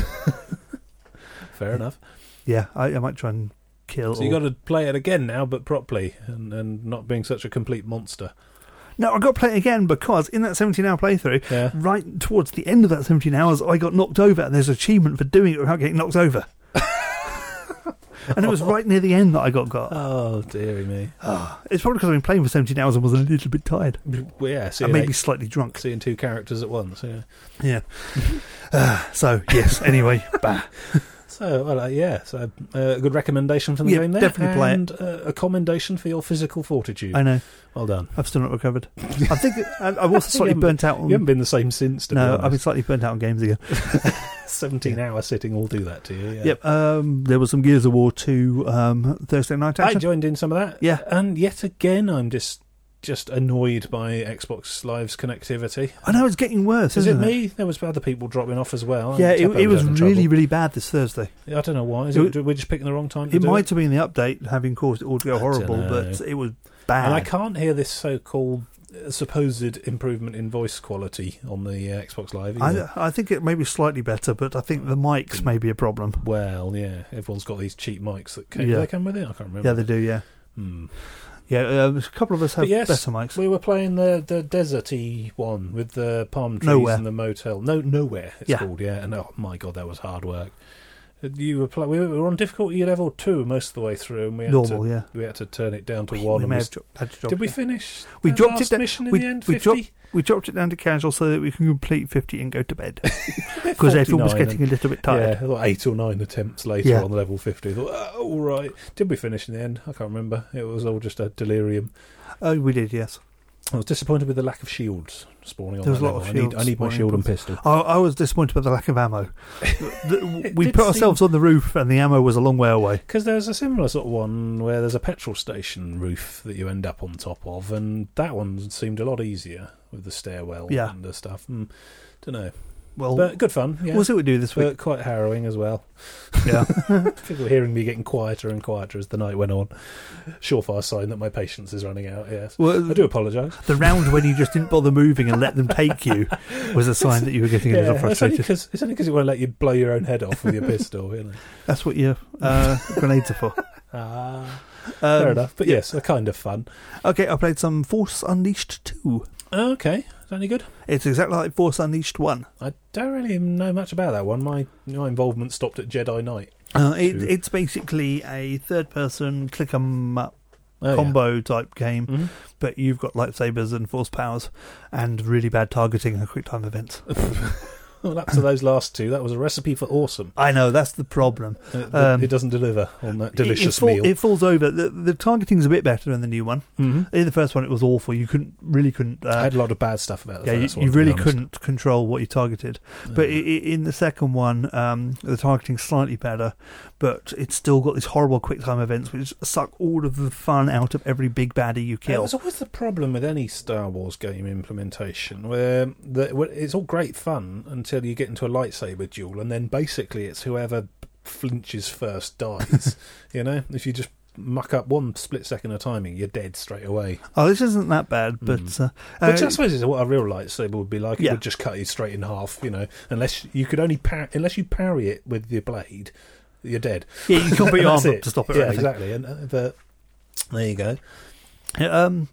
Speaker 1: Fair enough.
Speaker 2: Yeah, I, I might try and kill.
Speaker 1: So you
Speaker 2: or-
Speaker 1: got to play it again now, but properly, and and not being such a complete monster.
Speaker 2: No, I got to play it again because in that seventeen-hour playthrough,
Speaker 1: Yeah.
Speaker 2: right towards the end of that seventeen hours, I got knocked over, and there's an achievement for doing it without getting knocked over. And it was right near the end that I got got.
Speaker 1: Oh dearie me.
Speaker 2: It's probably because I've been playing for seventeen hours and was a little bit tired.
Speaker 1: Well, yeah.
Speaker 2: And
Speaker 1: Seeing,
Speaker 2: maybe
Speaker 1: eight-
Speaker 2: slightly drunk.
Speaker 1: seeing two characters at once. Yeah.
Speaker 2: Yeah. uh, so, yes, anyway. Bah.
Speaker 1: So well, uh, yeah. So uh, a good recommendation for the
Speaker 2: Yeah,
Speaker 1: game there,
Speaker 2: definitely play it.
Speaker 1: and uh, a commendation for your physical fortitude.
Speaker 2: I know.
Speaker 1: Well done.
Speaker 2: I've still not recovered. I think I- I've also slightly
Speaker 1: haven't-
Speaker 2: burnt out on...
Speaker 1: You haven't been the same since. To
Speaker 2: no,
Speaker 1: be
Speaker 2: I've been
Speaker 1: honest.
Speaker 2: slightly burnt out on games again.
Speaker 1: seventeen hour sitting will do that to you. Yeah.
Speaker 2: Yep. Um, there was some Gears of War two um, Thursday night
Speaker 1: I
Speaker 2: action.
Speaker 1: joined in some of that.
Speaker 2: Yeah.
Speaker 1: And yet again, I'm just just annoyed by Xbox Live's connectivity.
Speaker 2: I know it's getting worse,
Speaker 1: Is it
Speaker 2: isn't it?
Speaker 1: me? There was other people dropping off as well.
Speaker 2: Yeah,
Speaker 1: I'm
Speaker 2: it,
Speaker 1: Teppo
Speaker 2: it was
Speaker 1: having
Speaker 2: really,
Speaker 1: trouble.
Speaker 2: really bad this Thursday.
Speaker 1: I don't know why. Is
Speaker 2: It
Speaker 1: it,
Speaker 2: was-
Speaker 1: we're just picking the wrong time to
Speaker 2: It
Speaker 1: do
Speaker 2: might
Speaker 1: it?
Speaker 2: have been the update having caused it all to go
Speaker 1: I
Speaker 2: horrible,
Speaker 1: dunno.
Speaker 2: but it was bad.
Speaker 1: And I can't hear this so-called uh, supposed improvement in voice quality on the uh, Xbox Live either.
Speaker 2: I, I think it may be slightly better, but I think the mics may be a problem.
Speaker 1: Well, yeah, everyone's got these cheap mics that came,
Speaker 2: Yeah.
Speaker 1: do they come with it. I can't remember.
Speaker 2: Yeah, they do, yeah.
Speaker 1: Hmm.
Speaker 2: Yeah, uh, a couple of us have
Speaker 1: But yes,
Speaker 2: better mics.
Speaker 1: we were playing the, the deserty one with the palm trees
Speaker 2: Nowhere.
Speaker 1: and the motel. No, Nowhere it's
Speaker 2: Yeah.
Speaker 1: called, yeah. And oh my god, that was hard work. You were play- we were on difficulty level two most of the way through, and we had
Speaker 2: Normal,
Speaker 1: to
Speaker 2: yeah.
Speaker 1: we had to turn it down to
Speaker 2: We,
Speaker 1: one.
Speaker 2: we
Speaker 1: and
Speaker 2: may
Speaker 1: we
Speaker 2: have
Speaker 1: s-
Speaker 2: dro- had to drop
Speaker 1: did we
Speaker 2: it.
Speaker 1: finish?
Speaker 2: We
Speaker 1: the
Speaker 2: dropped
Speaker 1: last
Speaker 2: it down-
Speaker 1: mission in
Speaker 2: we-
Speaker 1: the end.
Speaker 2: we
Speaker 1: fifty.
Speaker 2: dropped- We dropped it down to casual so that we can complete fifty and go to bed. Because everyone was
Speaker 1: forty-nine
Speaker 2: getting a little bit tired.
Speaker 1: Yeah, like eight or nine attempts later
Speaker 2: Yeah.
Speaker 1: on level fifty. I thought, oh, all right. Did we finish in the end? I can't remember. It was all just a delirium.
Speaker 2: Oh, we did, yes.
Speaker 1: I was disappointed with the lack of shields spawning on
Speaker 2: There was
Speaker 1: that
Speaker 2: a lot
Speaker 1: level.
Speaker 2: of
Speaker 1: I need,
Speaker 2: shields
Speaker 1: I need my
Speaker 2: spawning
Speaker 1: shield
Speaker 2: on-
Speaker 1: and pistol.
Speaker 2: I, I was disappointed by the lack of ammo. The-
Speaker 1: It
Speaker 2: we
Speaker 1: did
Speaker 2: put ourselves on the roof and the ammo was a long way away.
Speaker 1: Because there's a similar sort of one where there's a petrol station roof that you end up on top of, and that one seemed a lot easier with the stairwell
Speaker 2: Yeah.
Speaker 1: and the stuff. Mm, don't know.
Speaker 2: Well,
Speaker 1: But good fun, yeah.
Speaker 2: we'll see what we do this week.
Speaker 1: But quite harrowing as well.
Speaker 2: Yeah.
Speaker 1: People were hearing me getting quieter and quieter as the night went on. Surefire sign that my patience is running out, yes.
Speaker 2: Well,
Speaker 1: I do apologise.
Speaker 2: the round when you just didn't bother moving and let them take you was a sign that you were getting a little
Speaker 1: Yeah, it's only
Speaker 2: frustrated.
Speaker 1: because it won't let you blow your own head off with your pistol, you know.
Speaker 2: That's what your uh, grenades are for.
Speaker 1: Ah,
Speaker 2: Um,
Speaker 1: fair enough. But
Speaker 2: yeah.
Speaker 1: yes, a kind of fun.
Speaker 2: Okay, I played some Force Unleashed two.
Speaker 1: Okay, is that any good?
Speaker 2: It's exactly like Force Unleashed one.
Speaker 1: I don't really know much about that one. My my involvement stopped at Jedi Knight.
Speaker 2: Uh, it,
Speaker 1: Two.
Speaker 2: it's basically a third-person click 'em up
Speaker 1: Oh,
Speaker 2: combo type game,
Speaker 1: yeah. Mhm.
Speaker 2: but you've got lightsabers and force powers and really bad targeting and quick time events.
Speaker 1: Well, up to those last two, that was a recipe for awesome.
Speaker 2: I know, that's the problem.
Speaker 1: Uh,
Speaker 2: Um,
Speaker 1: it doesn't deliver on that
Speaker 2: It-
Speaker 1: delicious
Speaker 2: it, fall-
Speaker 1: meal.
Speaker 2: It falls over. The, the targeting's a bit better in the new one.
Speaker 1: Mm-hmm.
Speaker 2: In the first one, it was awful. You couldn't really couldn't.
Speaker 1: I
Speaker 2: Uh,
Speaker 1: had a lot of bad stuff about the
Speaker 2: yeah, you,
Speaker 1: first one.
Speaker 2: you
Speaker 1: to be
Speaker 2: really
Speaker 1: honest.
Speaker 2: couldn't control what you targeted. But
Speaker 1: Uh,
Speaker 2: i i in the second one, um, the targeting's slightly better, but it's still got these horrible quick time events which suck all of the fun out of every big baddie you
Speaker 1: It
Speaker 2: kill.
Speaker 1: was always the problem with any Star Wars game implementation, where, the, where it's all great fun until you get into a lightsaber duel, and then basically it's whoever flinches first dies. You know, if you just muck up one split second of timing, you're dead straight away.
Speaker 2: Oh, this isn't that bad, but
Speaker 1: Mm.
Speaker 2: uh,
Speaker 1: Which
Speaker 2: uh,
Speaker 1: I suppose is what a real lightsaber would be like. It
Speaker 2: Yeah.
Speaker 1: would just cut you straight in half. You know, unless you could only par- unless you parry it with your blade, you're dead.
Speaker 2: yeah, you can't put your
Speaker 1: And that's
Speaker 2: arm up
Speaker 1: it.
Speaker 2: to stop it. or
Speaker 1: Yeah,
Speaker 2: anything.
Speaker 1: exactly. And uh, but there you go.
Speaker 2: Um,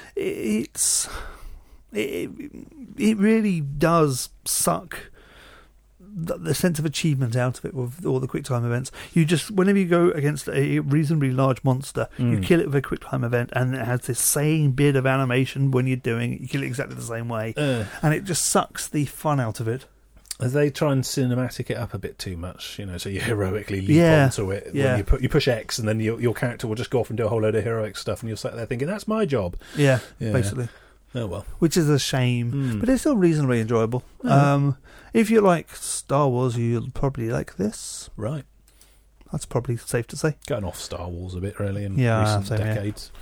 Speaker 2: it's it, it really does suck the, the sense of achievement out of it with all the quick time events. You just whenever you go against a reasonably large monster, you
Speaker 1: Mm.
Speaker 2: kill it with a quick time event, and it has this same bit of animation when you're doing it. You kill it exactly the same way,
Speaker 1: Uh,
Speaker 2: and it just sucks the fun out of it.
Speaker 1: They try and cinematic it up a bit too much, you know, so you heroically leap
Speaker 2: Yeah,
Speaker 1: onto it.
Speaker 2: yeah.
Speaker 1: When you, put, you push X, and then your, your character will just go off and do a whole load of heroic stuff, and you'll sit there thinking, that's my job.
Speaker 2: Yeah,
Speaker 1: Yeah.
Speaker 2: basically,
Speaker 1: Oh, well.
Speaker 2: which is a shame.
Speaker 1: Mm.
Speaker 2: But it's still reasonably enjoyable.
Speaker 1: Yeah.
Speaker 2: Um, if you like Star Wars, you'll probably like this.
Speaker 1: Right.
Speaker 2: That's probably safe to say.
Speaker 1: Going off Star Wars a bit, really, in
Speaker 2: Yeah,
Speaker 1: recent
Speaker 2: same here.
Speaker 1: decades.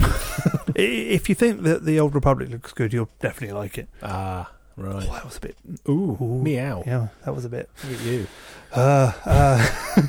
Speaker 2: I- If you think that the Old Republic looks good, you'll definitely like it.
Speaker 1: Ah, right.
Speaker 2: Oh, that was a bit.
Speaker 1: Ooh,
Speaker 2: Ooh.
Speaker 1: meow.
Speaker 2: Yeah, that was a bit.
Speaker 1: Look at you.
Speaker 2: Uh, uh,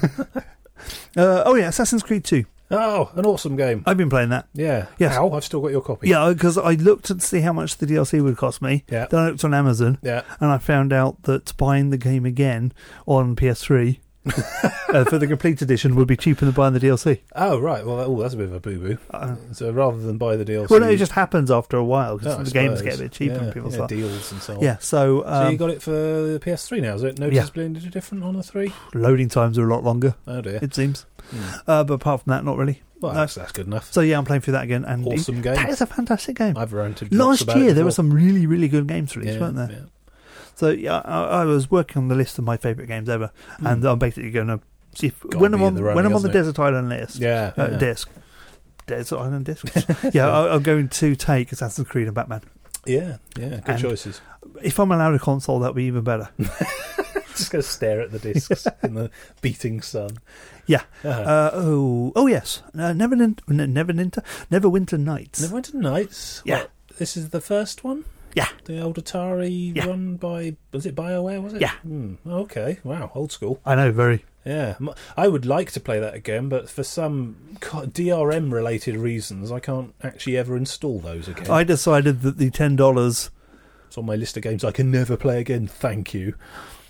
Speaker 2: uh, oh yeah, Assassin's Creed two.
Speaker 1: Oh, an awesome game.
Speaker 2: I've been playing that.
Speaker 1: Yeah.
Speaker 2: Yes.
Speaker 1: How? I've still got your copy.
Speaker 2: Yeah, because I looked to see how much the D L C would cost me.
Speaker 1: Yeah.
Speaker 2: Then I looked on Amazon,
Speaker 1: Yeah.
Speaker 2: and I found out that buying the game again on P S three uh, for the complete edition would be cheaper than buying the D L C.
Speaker 1: Oh, right. Well, oh, that's a bit of a boo-boo.
Speaker 2: Uh,
Speaker 1: So rather than buy the D L C...
Speaker 2: well, no, it just happens after a while because
Speaker 1: Oh, I
Speaker 2: the games
Speaker 1: suppose.
Speaker 2: get a bit cheaper
Speaker 1: yeah,
Speaker 2: and people
Speaker 1: yeah,
Speaker 2: start.
Speaker 1: deals and so on.
Speaker 2: Yeah, so, um,
Speaker 1: So you got it for the P S three now, is it? Noticeably different on the three?
Speaker 2: loading times are a lot longer,
Speaker 1: Oh dear.
Speaker 2: it seems.
Speaker 1: Hmm.
Speaker 2: Uh, but apart from that, not really.
Speaker 1: Well,
Speaker 2: no.
Speaker 1: that's, that's good enough.
Speaker 2: So yeah, I'm playing through that again. And
Speaker 1: Awesome game.
Speaker 2: That is a fantastic game.
Speaker 1: I've ranted lots
Speaker 2: Last
Speaker 1: about
Speaker 2: year
Speaker 1: it
Speaker 2: there were
Speaker 1: before.
Speaker 2: some really, really good games released,
Speaker 1: Yeah,
Speaker 2: weren't there?
Speaker 1: yeah.
Speaker 2: So yeah, I, I was working on the list of my favourite games ever,
Speaker 1: Hmm.
Speaker 2: and I'm basically going to see if
Speaker 1: Gotta
Speaker 2: when
Speaker 1: be
Speaker 2: I'm
Speaker 1: in
Speaker 2: on
Speaker 1: the running,
Speaker 2: when I'm on the
Speaker 1: hasn't it?
Speaker 2: Desert Island list,
Speaker 1: Yeah.
Speaker 2: uh,
Speaker 1: yeah.
Speaker 2: disc, Desert Island disc. yeah, I, I'm going to take Assassin's Creed and Batman.
Speaker 1: yeah, yeah, good
Speaker 2: And-
Speaker 1: choices.
Speaker 2: If I'm allowed a console, that'd be even better.
Speaker 1: Just going to stare at the discs in the beating sun.
Speaker 2: Yeah.
Speaker 1: Uh-huh.
Speaker 2: Uh, oh, oh yes, uh, Never, Nin- Never, Never, Neverwinter Nights.
Speaker 1: Neverwinter Nights.
Speaker 2: Yeah.
Speaker 1: What, this is the first one?
Speaker 2: Yeah.
Speaker 1: The old Atari
Speaker 2: Yeah.
Speaker 1: one by... Was it BioWare, was it?
Speaker 2: Yeah.
Speaker 1: Hmm. Okay. Wow. Old school.
Speaker 2: I know, very.
Speaker 1: Yeah. M- I would like to play that again, but for some D R M-related reasons, I can't actually ever install those again.
Speaker 2: I decided that the ten dollars.
Speaker 1: It's on my list of games I can never play again. Thank you.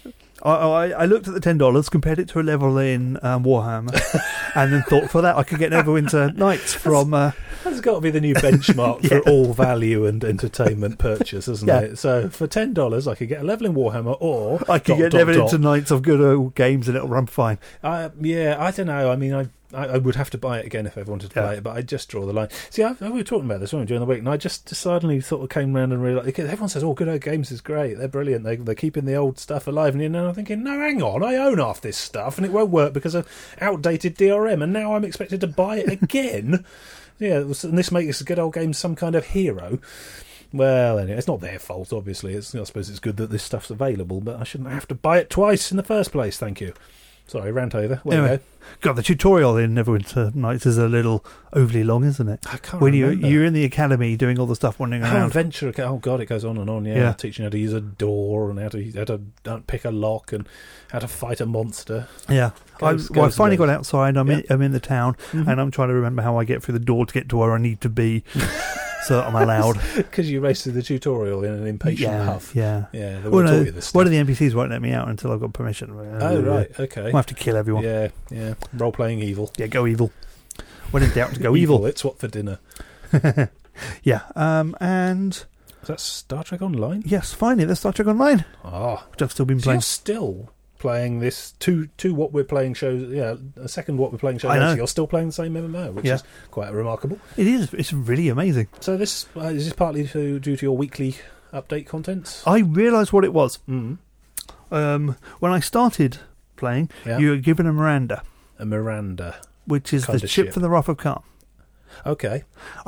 Speaker 2: I, I, I looked at the ten dollars, compared it to a level in um, Warhammer, and then thought for that I could get Neverwinter Nights from. Uh,
Speaker 1: That's got to be the new benchmark
Speaker 2: Yeah.
Speaker 1: for all value and entertainment purchase, isn't
Speaker 2: Yeah.
Speaker 1: it? So for ten dollars, I could get a level in Warhammer, or
Speaker 2: I could
Speaker 1: dot,
Speaker 2: get
Speaker 1: dot,
Speaker 2: Neverwinter
Speaker 1: dot.
Speaker 2: Nights of good old games, and it'll run fine.
Speaker 1: Uh, yeah, I don't know. I mean, I, I I would have to buy it again if I wanted to
Speaker 2: Yeah.
Speaker 1: play it, but I just draw the line. See, I, we were talking about this one during the week, and I just suddenly sort of came round and realised, because everyone says, "Oh, Good Old Games is great. They're brilliant. They, they're keeping the old stuff alive." And you know, I'm thinking, no, hang on, I own half this stuff, and it won't work because of outdated D R M, and now I'm expected to buy it again. Yeah, and this makes Good Old Games some kind of hero. Well, anyway, it's not their fault, obviously. It's, I suppose it's good that this stuff's available, but I shouldn't have to buy it twice in the first place. Thank you. Sorry, rant over. Where
Speaker 2: Anyway.
Speaker 1: we go?
Speaker 2: God, the tutorial in Neverwinter Nights is a little overly long, isn't it?
Speaker 1: I can't
Speaker 2: When you
Speaker 1: remember.
Speaker 2: you're in the academy doing all the stuff wandering
Speaker 1: Oh,
Speaker 2: around.
Speaker 1: adventure. Oh god, it goes on and on. Yeah,
Speaker 2: Yeah.
Speaker 1: teaching how to use a door and how to how to uh, pick a lock and how to fight a monster.
Speaker 2: Yeah, I,
Speaker 1: Goes-
Speaker 2: well, I
Speaker 1: goes
Speaker 2: finally
Speaker 1: loads.
Speaker 2: got outside. I'm in,
Speaker 1: Yeah.
Speaker 2: I'm in the town,
Speaker 1: Mhm.
Speaker 2: and I'm trying to remember how I get through the door to get to where I need to be, so that I'm allowed.
Speaker 1: Because you raced through the tutorial in an impatient
Speaker 2: yeah,
Speaker 1: huff.
Speaker 2: yeah.
Speaker 1: Yeah, they
Speaker 2: Well,
Speaker 1: would have
Speaker 2: no,
Speaker 1: taught you this stuff.
Speaker 2: one of the N P Cs won't let me out until I've got permission.
Speaker 1: Oh right, okay.
Speaker 2: I have to kill everyone.
Speaker 1: Yeah, yeah. Role playing evil.
Speaker 2: Yeah, go evil. When in doubt, go evil.
Speaker 1: It's what for dinner.
Speaker 2: Yeah, um, and
Speaker 1: Is that Star Trek Online?
Speaker 2: yes, finally, there's Star Trek Online,
Speaker 1: Ah,
Speaker 2: which I've still been
Speaker 1: so
Speaker 2: playing.
Speaker 1: you're still playing this two two what we're playing shows. Yeah, a second what we're playing show.
Speaker 2: I know.
Speaker 1: later, You're still playing the same M M O, which
Speaker 2: Yeah.
Speaker 1: is quite remarkable.
Speaker 2: It is. It's really amazing.
Speaker 1: So this uh, is this partly to, due to your weekly update content?
Speaker 2: I realised what it was
Speaker 1: Mm.
Speaker 2: um, when I started playing.
Speaker 1: Yeah.
Speaker 2: You were given a Miranda,
Speaker 1: A Miranda.
Speaker 2: which is
Speaker 1: Kind
Speaker 2: the
Speaker 1: of
Speaker 2: ship
Speaker 1: ship.
Speaker 2: from the Wrath of Khan.
Speaker 1: Okay.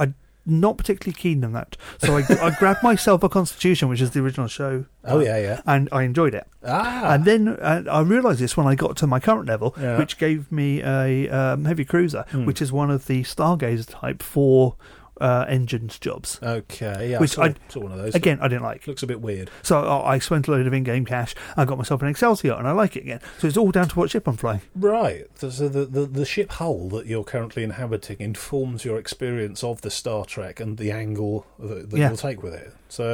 Speaker 2: Not particularly keen on that, so I, I grabbed myself a Constitution, which is the original show.
Speaker 1: Oh
Speaker 2: uh,
Speaker 1: yeah, yeah.
Speaker 2: and I enjoyed it.
Speaker 1: Ah.
Speaker 2: And then uh, I realised this when I got to my current level,
Speaker 1: Yeah.
Speaker 2: which gave me a um, heavy cruiser,
Speaker 1: Hmm.
Speaker 2: which is one of the Stargazer type four uh, engines jobs.
Speaker 1: Okay. Yeah.
Speaker 2: Which
Speaker 1: I
Speaker 2: I-
Speaker 1: saw, saw one of those.
Speaker 2: Again, I didn't like.
Speaker 1: looks a bit weird.
Speaker 2: So uh, I spent a load of in-game cash. I got myself an Excelsior, and I like it again. So it's all down to what ship I'm flying.
Speaker 1: Right. So so the, the the ship hull that you're currently inhabiting informs your experience of the Star Trek and the angle that, that
Speaker 2: Yeah.
Speaker 1: you'll take with it.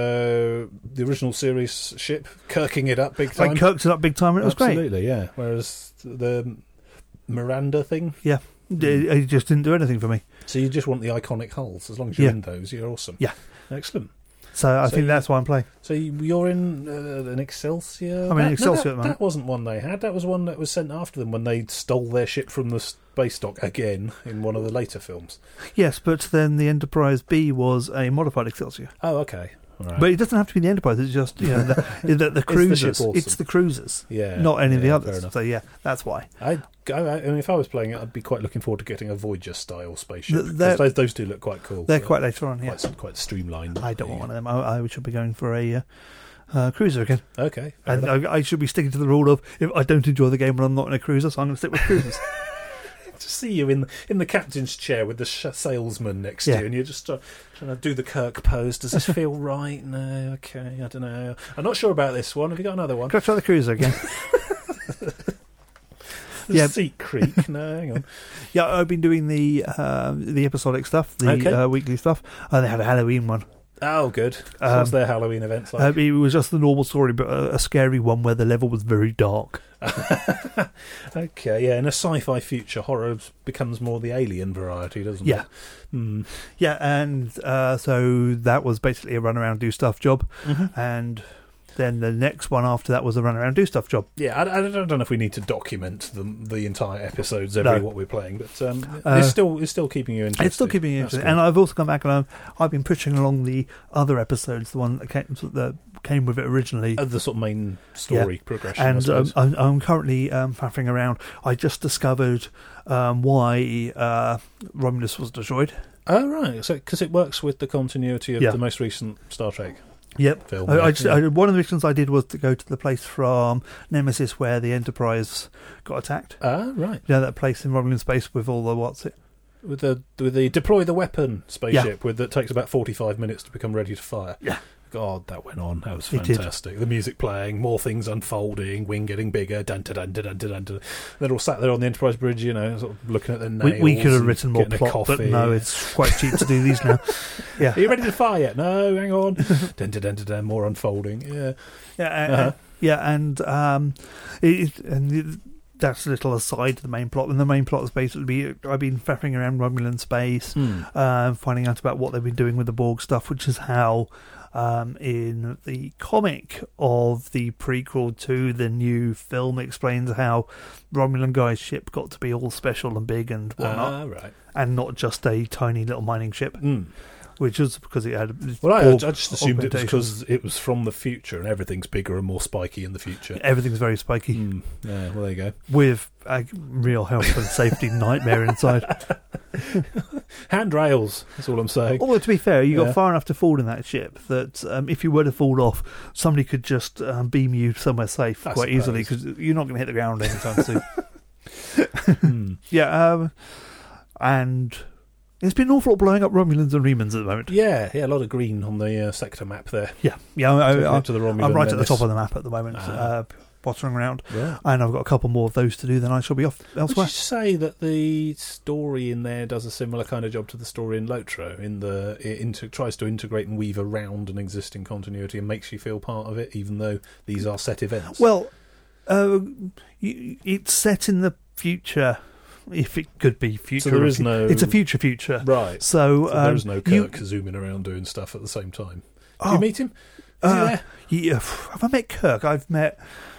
Speaker 1: So the original series ship kirking it up big time.
Speaker 2: Like Kirk's it up big time, and it was great.
Speaker 1: Absolutely, yeah. Whereas the Miranda thing,
Speaker 2: Yeah, it, it just didn't do anything for me.
Speaker 1: so you just want the iconic hulls. As long as you're
Speaker 2: Yeah.
Speaker 1: in those, you're awesome.
Speaker 2: Yeah.
Speaker 1: Excellent.
Speaker 2: So I
Speaker 1: So
Speaker 2: think
Speaker 1: you-
Speaker 2: that's why I'm playing.
Speaker 1: So you- you're in uh, an Excelsior?
Speaker 2: I'm in
Speaker 1: That-
Speaker 2: Excelsior
Speaker 1: no,
Speaker 2: at the
Speaker 1: that,
Speaker 2: moment.
Speaker 1: that wasn't one they had. That was one that was sent after them when they stole their ship from the space dock again in one of the later films.
Speaker 2: Yes, but then the Enterprise B was a modified Excelsior.
Speaker 1: Oh, okay. All right.
Speaker 2: But it doesn't have to be the Enterprise. It's just you know the the, the
Speaker 1: the
Speaker 2: cruisers.
Speaker 1: ship
Speaker 2: It's,
Speaker 1: awesome.
Speaker 2: the cruisers,
Speaker 1: yeah,
Speaker 2: not any of the
Speaker 1: yeah, fair
Speaker 2: others.
Speaker 1: enough.
Speaker 2: So yeah, that's why.
Speaker 1: I'd go, I mean, if I was playing it, I'd be quite looking forward to getting a Voyager-style spaceship.
Speaker 2: Th-
Speaker 1: 'cause
Speaker 2: they're-
Speaker 1: those, those two look quite cool.
Speaker 2: They're
Speaker 1: They're
Speaker 2: quite later on. Yeah,
Speaker 1: quite, quite streamlined.
Speaker 2: I don't want one of them. I, I should be going for a uh, uh, cruiser again,
Speaker 1: Okay. fair
Speaker 2: and
Speaker 1: enough.
Speaker 2: I, I should be sticking to the rule of if I don't enjoy the game when I'm not in a cruiser, so I'm going to stick with cruisers.
Speaker 1: To see you in in the captain's chair with the sh- salesman next to
Speaker 2: Yeah.
Speaker 1: you, and you're just uh, trying to do the Kirk pose. Does this feel right? No, okay, I don't know. I'm not sure about this one. Have you got another one?
Speaker 2: Can I try the cruiser again?
Speaker 1: The
Speaker 2: Yeah.
Speaker 1: seat creak. No, hang on.
Speaker 2: Yeah, I've been doing the um, the episodic stuff, the
Speaker 1: Okay.
Speaker 2: uh, weekly stuff. Uh, they had a Halloween one.
Speaker 1: Oh, good. So
Speaker 2: Um,
Speaker 1: what's their Halloween events like?
Speaker 2: Uh, it was just the normal story, but a, a scary one where the level was very dark.
Speaker 1: Okay, yeah. In a sci-fi future, horror becomes more the alien variety, doesn't
Speaker 2: Yeah.
Speaker 1: it? Hmm.
Speaker 2: Yeah, and uh, so that was basically a run around do stuff job,
Speaker 1: Mm-hmm.
Speaker 2: and then the next one after that was a run around do stuff job.
Speaker 1: Yeah, I, I don't know if we need to document the the entire episodes, every
Speaker 2: No.
Speaker 1: what we're playing, but um,
Speaker 2: Uh,
Speaker 1: it's still it's still keeping you interested.
Speaker 2: It's still keeping me
Speaker 1: That's
Speaker 2: interested,
Speaker 1: good.
Speaker 2: and I've also come back and I've, I've been pushing along the other episodes, the one that came that came with it originally.
Speaker 1: Uh, the sort of main story progression. I
Speaker 2: And um,
Speaker 1: suppose.
Speaker 2: I'm, I'm currently um, faffing around. I just discovered um, why uh, Romulus was destroyed.
Speaker 1: Oh right, so because it works with the continuity of
Speaker 2: Yeah.
Speaker 1: the most recent Star Trek
Speaker 2: Yep.
Speaker 1: film.
Speaker 2: I,
Speaker 1: yeah.
Speaker 2: I just, I, one of the missions I did was to go to the place from Nemesis where the Enterprise got attacked.
Speaker 1: Ah right,
Speaker 2: You know that place in Romulan space with all the what's it?
Speaker 1: with the with the deploy the weapon spaceship with that takes about forty-five minutes to become ready to fire.
Speaker 2: Yeah.
Speaker 1: God, that went on. That was
Speaker 2: It did.
Speaker 1: fantastic. The music playing, more things unfolding, wing getting bigger, dun dun dun dun dun dun. dun. They're all sat there on the Enterprise bridge, you know, sort of looking at their nails.
Speaker 2: We, we could have
Speaker 1: and
Speaker 2: written more
Speaker 1: getting a
Speaker 2: plot, but
Speaker 1: coffee.
Speaker 2: no, it's quite cheap to do these now. Yeah.
Speaker 1: Are you ready to fire yet? No, hang on. dun, dun, dun, dun, dun, more unfolding. Yeah.
Speaker 2: Yeah, uh,
Speaker 1: Uh-huh.
Speaker 2: Yeah, and um, it, and it, that's a little aside to the main plot. And the main plot is basically I've been faffing around Romulan space,
Speaker 1: Hmm.
Speaker 2: uh, finding out about what they've been doing with the Borg stuff, which is how um, in the comic of the prequel to the new film explains how Romulan guy's ship got to be all special and big and whatnot,
Speaker 1: Ah, right.
Speaker 2: and not just a tiny little mining ship,
Speaker 1: Mm.
Speaker 2: which was because it had.
Speaker 1: Well, I, I
Speaker 2: Borg
Speaker 1: just assumed it was
Speaker 2: augmentation.
Speaker 1: because it was from the future and everything's bigger and more spiky in the future.
Speaker 2: Everything's very spiky,
Speaker 1: Mm. Yeah, well, there you go.
Speaker 2: with a real health and safety nightmare inside.
Speaker 1: Handrails, that's all I'm saying.
Speaker 2: Although, to be fair, you
Speaker 1: Yeah.
Speaker 2: got far enough to fall in that ship that um, if you were to fall off, somebody could just um, beam you somewhere safe
Speaker 1: I
Speaker 2: quite easily,
Speaker 1: suppose.
Speaker 2: because you're not going to hit the ground anytime soon.
Speaker 1: Hmm.
Speaker 2: Yeah, um, and there's been an awful lot blowing up Romulans and Remans at the moment.
Speaker 1: Yeah, yeah, a lot of green on the uh, sector map there.
Speaker 2: Yeah, yeah, I,
Speaker 1: Taking
Speaker 2: I,
Speaker 1: it to the Romulan
Speaker 2: I'm right at the
Speaker 1: menace.
Speaker 2: top of the map at the moment,
Speaker 1: Ah.
Speaker 2: uh, pottering around,
Speaker 1: Yeah.
Speaker 2: and I've got a couple more of those to do. Then I shall be off
Speaker 1: Would
Speaker 2: elsewhere.
Speaker 1: you say that the story in there does a similar kind of job to the story in Lotro? In the it inter- tries to integrate and weave around an existing continuity and makes you feel part of it, even though these are set events.
Speaker 2: Well, uh, y- it's set in the future, if it could be future.
Speaker 1: so there is no.
Speaker 2: It's a future future.
Speaker 1: right.
Speaker 2: So,
Speaker 1: So
Speaker 2: um,
Speaker 1: there is no
Speaker 2: you-
Speaker 1: Kirk zooming around doing stuff at the same time. Did
Speaker 2: oh,
Speaker 1: you meet him? Is
Speaker 2: uh,
Speaker 1: he there?
Speaker 2: yeah, have I met Kirk? I've met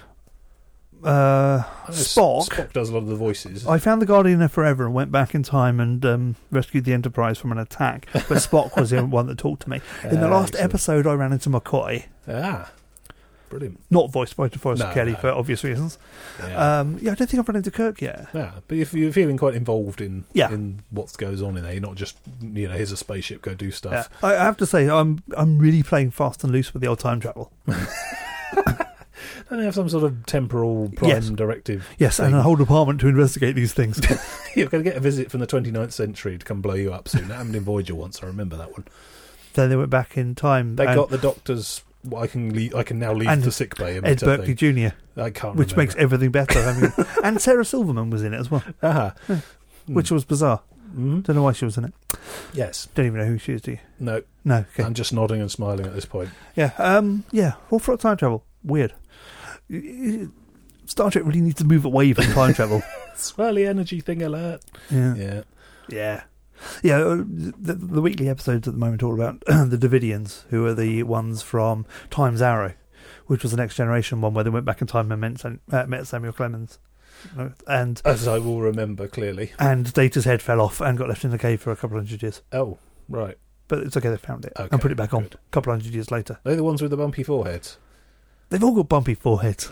Speaker 2: uh,
Speaker 1: I know
Speaker 2: Spock.
Speaker 1: Spock does a lot of the voices.
Speaker 2: I found the Guardian of Forever and went back in time and um, rescued the Enterprise from an attack. But Spock was the one that talked to me. In the
Speaker 1: Ah,
Speaker 2: last
Speaker 1: excellent.
Speaker 2: episode, I ran into McCoy,
Speaker 1: Ah, brilliant.
Speaker 2: not voiced by DeForest
Speaker 1: No,
Speaker 2: Kelly
Speaker 1: no.
Speaker 2: for obvious reasons.
Speaker 1: Yeah.
Speaker 2: Um, yeah, I don't think I've run into Kirk yet.
Speaker 1: Yeah, but if you're feeling quite involved in
Speaker 2: Yeah.
Speaker 1: in what goes on in there, you're not just, you know, here's a spaceship, go do
Speaker 2: Yeah.
Speaker 1: stuff.
Speaker 2: I I have to say, I'm I'm really playing fast and loose with the old time travel.
Speaker 1: Don't they have some sort of temporal prime
Speaker 2: Yes.
Speaker 1: directive?
Speaker 2: Yes,
Speaker 1: thing?
Speaker 2: and a whole department to investigate these things.
Speaker 1: You're going to get a visit from the twenty-ninth century to come blow you up soon. That happened in Voyager once, I remember that one.
Speaker 2: Then they went back in time.
Speaker 1: They
Speaker 2: and
Speaker 1: got the doctor's, well, I can leave, I can now leave
Speaker 2: And
Speaker 1: the sick bay.
Speaker 2: Ed Berkeley Junior,
Speaker 1: I can't
Speaker 2: which makes
Speaker 1: remember.
Speaker 2: everything better. I mean, and Sarah Silverman was in it as well,
Speaker 1: Ah.
Speaker 2: which was bizarre.
Speaker 1: Mhm.
Speaker 2: Don't know why she was in it.
Speaker 1: Yes.
Speaker 2: Don't even know who she is, do you?
Speaker 1: No,
Speaker 2: No, okay.
Speaker 1: I'm just nodding and smiling at this point.
Speaker 2: Yeah, um, yeah, awful lot of time travel. Weird. Star Trek really needs to move away from time travel.
Speaker 1: Swirly energy thing alert.
Speaker 2: Yeah.
Speaker 1: Yeah.
Speaker 2: Yeah. Yeah, uh, the, the weekly episodes at the moment are all about the Davidians, who are the ones from Time's Arrow, which was the Next Generation one where they went back in time and met, Sam- uh, met Samuel Clemens. Uh, And
Speaker 1: As I will remember clearly.
Speaker 2: and Data's head fell off and got left in the cave for a couple of hundred years.
Speaker 1: Oh, right.
Speaker 2: But it's okay, they found it
Speaker 1: Okay,
Speaker 2: and put it back on
Speaker 1: good.
Speaker 2: a couple of hundred years later.
Speaker 1: They're the ones with the bumpy foreheads.
Speaker 2: They've all got bumpy foreheads.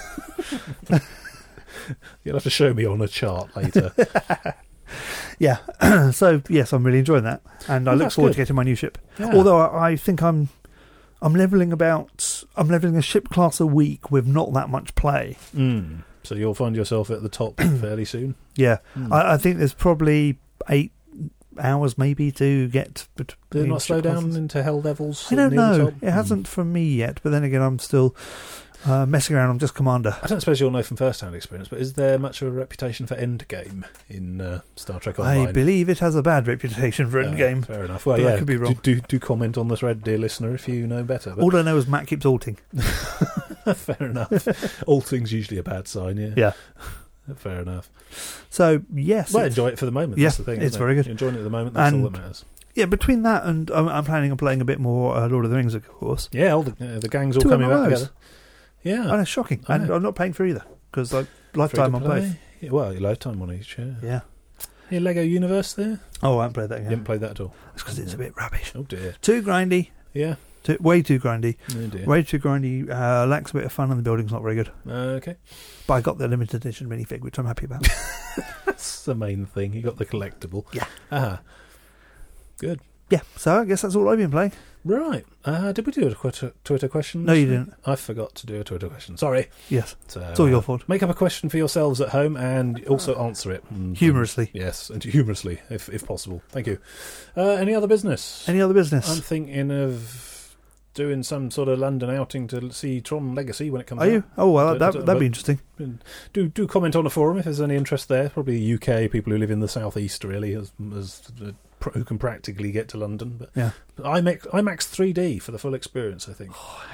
Speaker 1: You'll have to show me on a chart later.
Speaker 2: Yeah. So, yes, I'm really enjoying that. And I
Speaker 1: Well,
Speaker 2: look
Speaker 1: that's
Speaker 2: forward
Speaker 1: good.
Speaker 2: to getting my new ship.
Speaker 1: Yeah.
Speaker 2: Although I, I think I'm I'm leveling about I'm leveling a ship class a week with not that much play.
Speaker 1: Mm. So you'll find yourself at the top fairly soon.
Speaker 2: Yeah.
Speaker 1: Mm.
Speaker 2: I, I think there's probably eight hours maybe to get bet-
Speaker 1: Did it
Speaker 2: between
Speaker 1: not slow
Speaker 2: ship
Speaker 1: down
Speaker 2: classes.
Speaker 1: into hell levels?
Speaker 2: I don't
Speaker 1: near the
Speaker 2: know.
Speaker 1: top?
Speaker 2: It hasn't for me yet, but then again I'm still uh, messing around. I'm just commander.
Speaker 1: I don't suppose you'll know from first-hand experience, but is there much of a reputation for endgame in uh, Star Trek Online?
Speaker 2: I believe it has a bad reputation for
Speaker 1: Uh,
Speaker 2: Endgame.
Speaker 1: Fair enough. Well,
Speaker 2: But I
Speaker 1: yeah,
Speaker 2: could be wrong.
Speaker 1: Do, do do comment on the thread, dear listener, if you know better. But
Speaker 2: All I know is Matt keeps alting.
Speaker 1: fair enough. Alting's usually a bad sign. Yeah.
Speaker 2: Yeah.
Speaker 1: Fair enough.
Speaker 2: So yes,
Speaker 1: Well,
Speaker 2: it's-
Speaker 1: enjoy it for the moment.
Speaker 2: Yeah,
Speaker 1: That's the thing.
Speaker 2: it's
Speaker 1: isn't
Speaker 2: very
Speaker 1: it?
Speaker 2: good.
Speaker 1: You're enjoying it at the moment. That's
Speaker 2: And-
Speaker 1: all that matters.
Speaker 2: yeah. Between that and I'm, I'm planning on playing a bit more uh, Lord of the Rings, of course.
Speaker 1: Yeah, all the uh, the gang's all
Speaker 2: Two
Speaker 1: coming back
Speaker 2: M M Os.
Speaker 1: together. Yeah.
Speaker 2: I know, shocking.
Speaker 1: I
Speaker 2: And
Speaker 1: know.
Speaker 2: I'm not paying for either because like
Speaker 1: Free
Speaker 2: lifetime
Speaker 1: to
Speaker 2: on
Speaker 1: play.
Speaker 2: both.
Speaker 1: Yeah, well, your lifetime on each. Yeah.
Speaker 2: Yeah.
Speaker 1: Your Lego Universe there.
Speaker 2: Oh, I haven't played that
Speaker 1: You
Speaker 2: yet.
Speaker 1: haven't played that at all.
Speaker 2: That's because it's a bit rubbish.
Speaker 1: Oh dear.
Speaker 2: Too grindy.
Speaker 1: Yeah.
Speaker 2: Too, way too grindy.
Speaker 1: Oh dear.
Speaker 2: Way too grindy. Uh, lacks a bit of fun and the building's not very good.
Speaker 1: Uh, okay.
Speaker 2: But I got the limited edition minifig, which I'm happy about.
Speaker 1: That's the main thing. You got the collectible.
Speaker 2: Yeah.
Speaker 1: Ah. Good.
Speaker 2: Yeah. So I guess that's all I've been playing.
Speaker 1: Right. Uh, did we do a Twitter, Twitter question?
Speaker 2: No, you didn't.
Speaker 1: I forgot to do a Twitter question. Sorry.
Speaker 2: Yes.
Speaker 1: So,
Speaker 2: It's all
Speaker 1: uh,
Speaker 2: your fault.
Speaker 1: Make up a question for yourselves at home and also answer it. And-
Speaker 2: Humorously.
Speaker 1: Yes, and humorously, if if possible. Thank you. Uh, any other business?
Speaker 2: Any other business?
Speaker 1: I'm thinking of doing some sort of London outing to see Tron Legacy when it comes
Speaker 2: Are
Speaker 1: out.
Speaker 2: you? Oh, well,
Speaker 1: Don't-
Speaker 2: that,
Speaker 1: don't-
Speaker 2: that'd be
Speaker 1: but-
Speaker 2: interesting.
Speaker 1: Do do comment on the forum if there's any interest there. Probably U K people who live in the southeast really, as, as uh, pr- who can practically get to London. But
Speaker 2: Yeah.
Speaker 1: IMAX IMAX three D for the full experience, I think.
Speaker 2: Oh, I hate three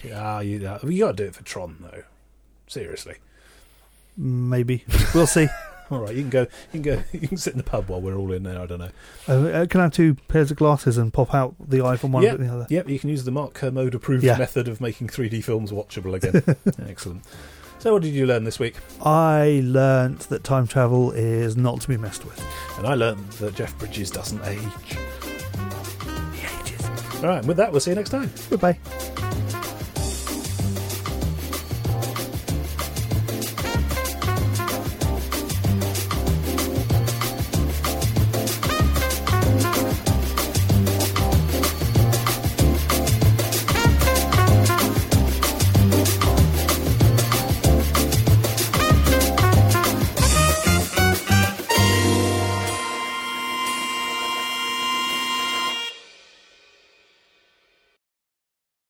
Speaker 1: Ah, you, uh, you got to do it for Tron, though. Seriously.
Speaker 2: Maybe. We'll see.
Speaker 1: All right, you can go. You can go. You can sit in the pub while we're all in there. I don't know.
Speaker 2: Uh, uh, can I have two pairs of glasses and pop out the eye from one
Speaker 1: Yep,
Speaker 2: and the other?
Speaker 1: Yep, you can use the Mark Kermode approved
Speaker 2: Yeah.
Speaker 1: method of making three D films watchable again. Excellent. So, what did you learn this week?
Speaker 2: I learnt that time travel is not to be messed with.
Speaker 1: And I learned that Jeff Bridges doesn't age.
Speaker 2: He ages.
Speaker 1: All right, and with that, we'll see you next time.
Speaker 2: Goodbye.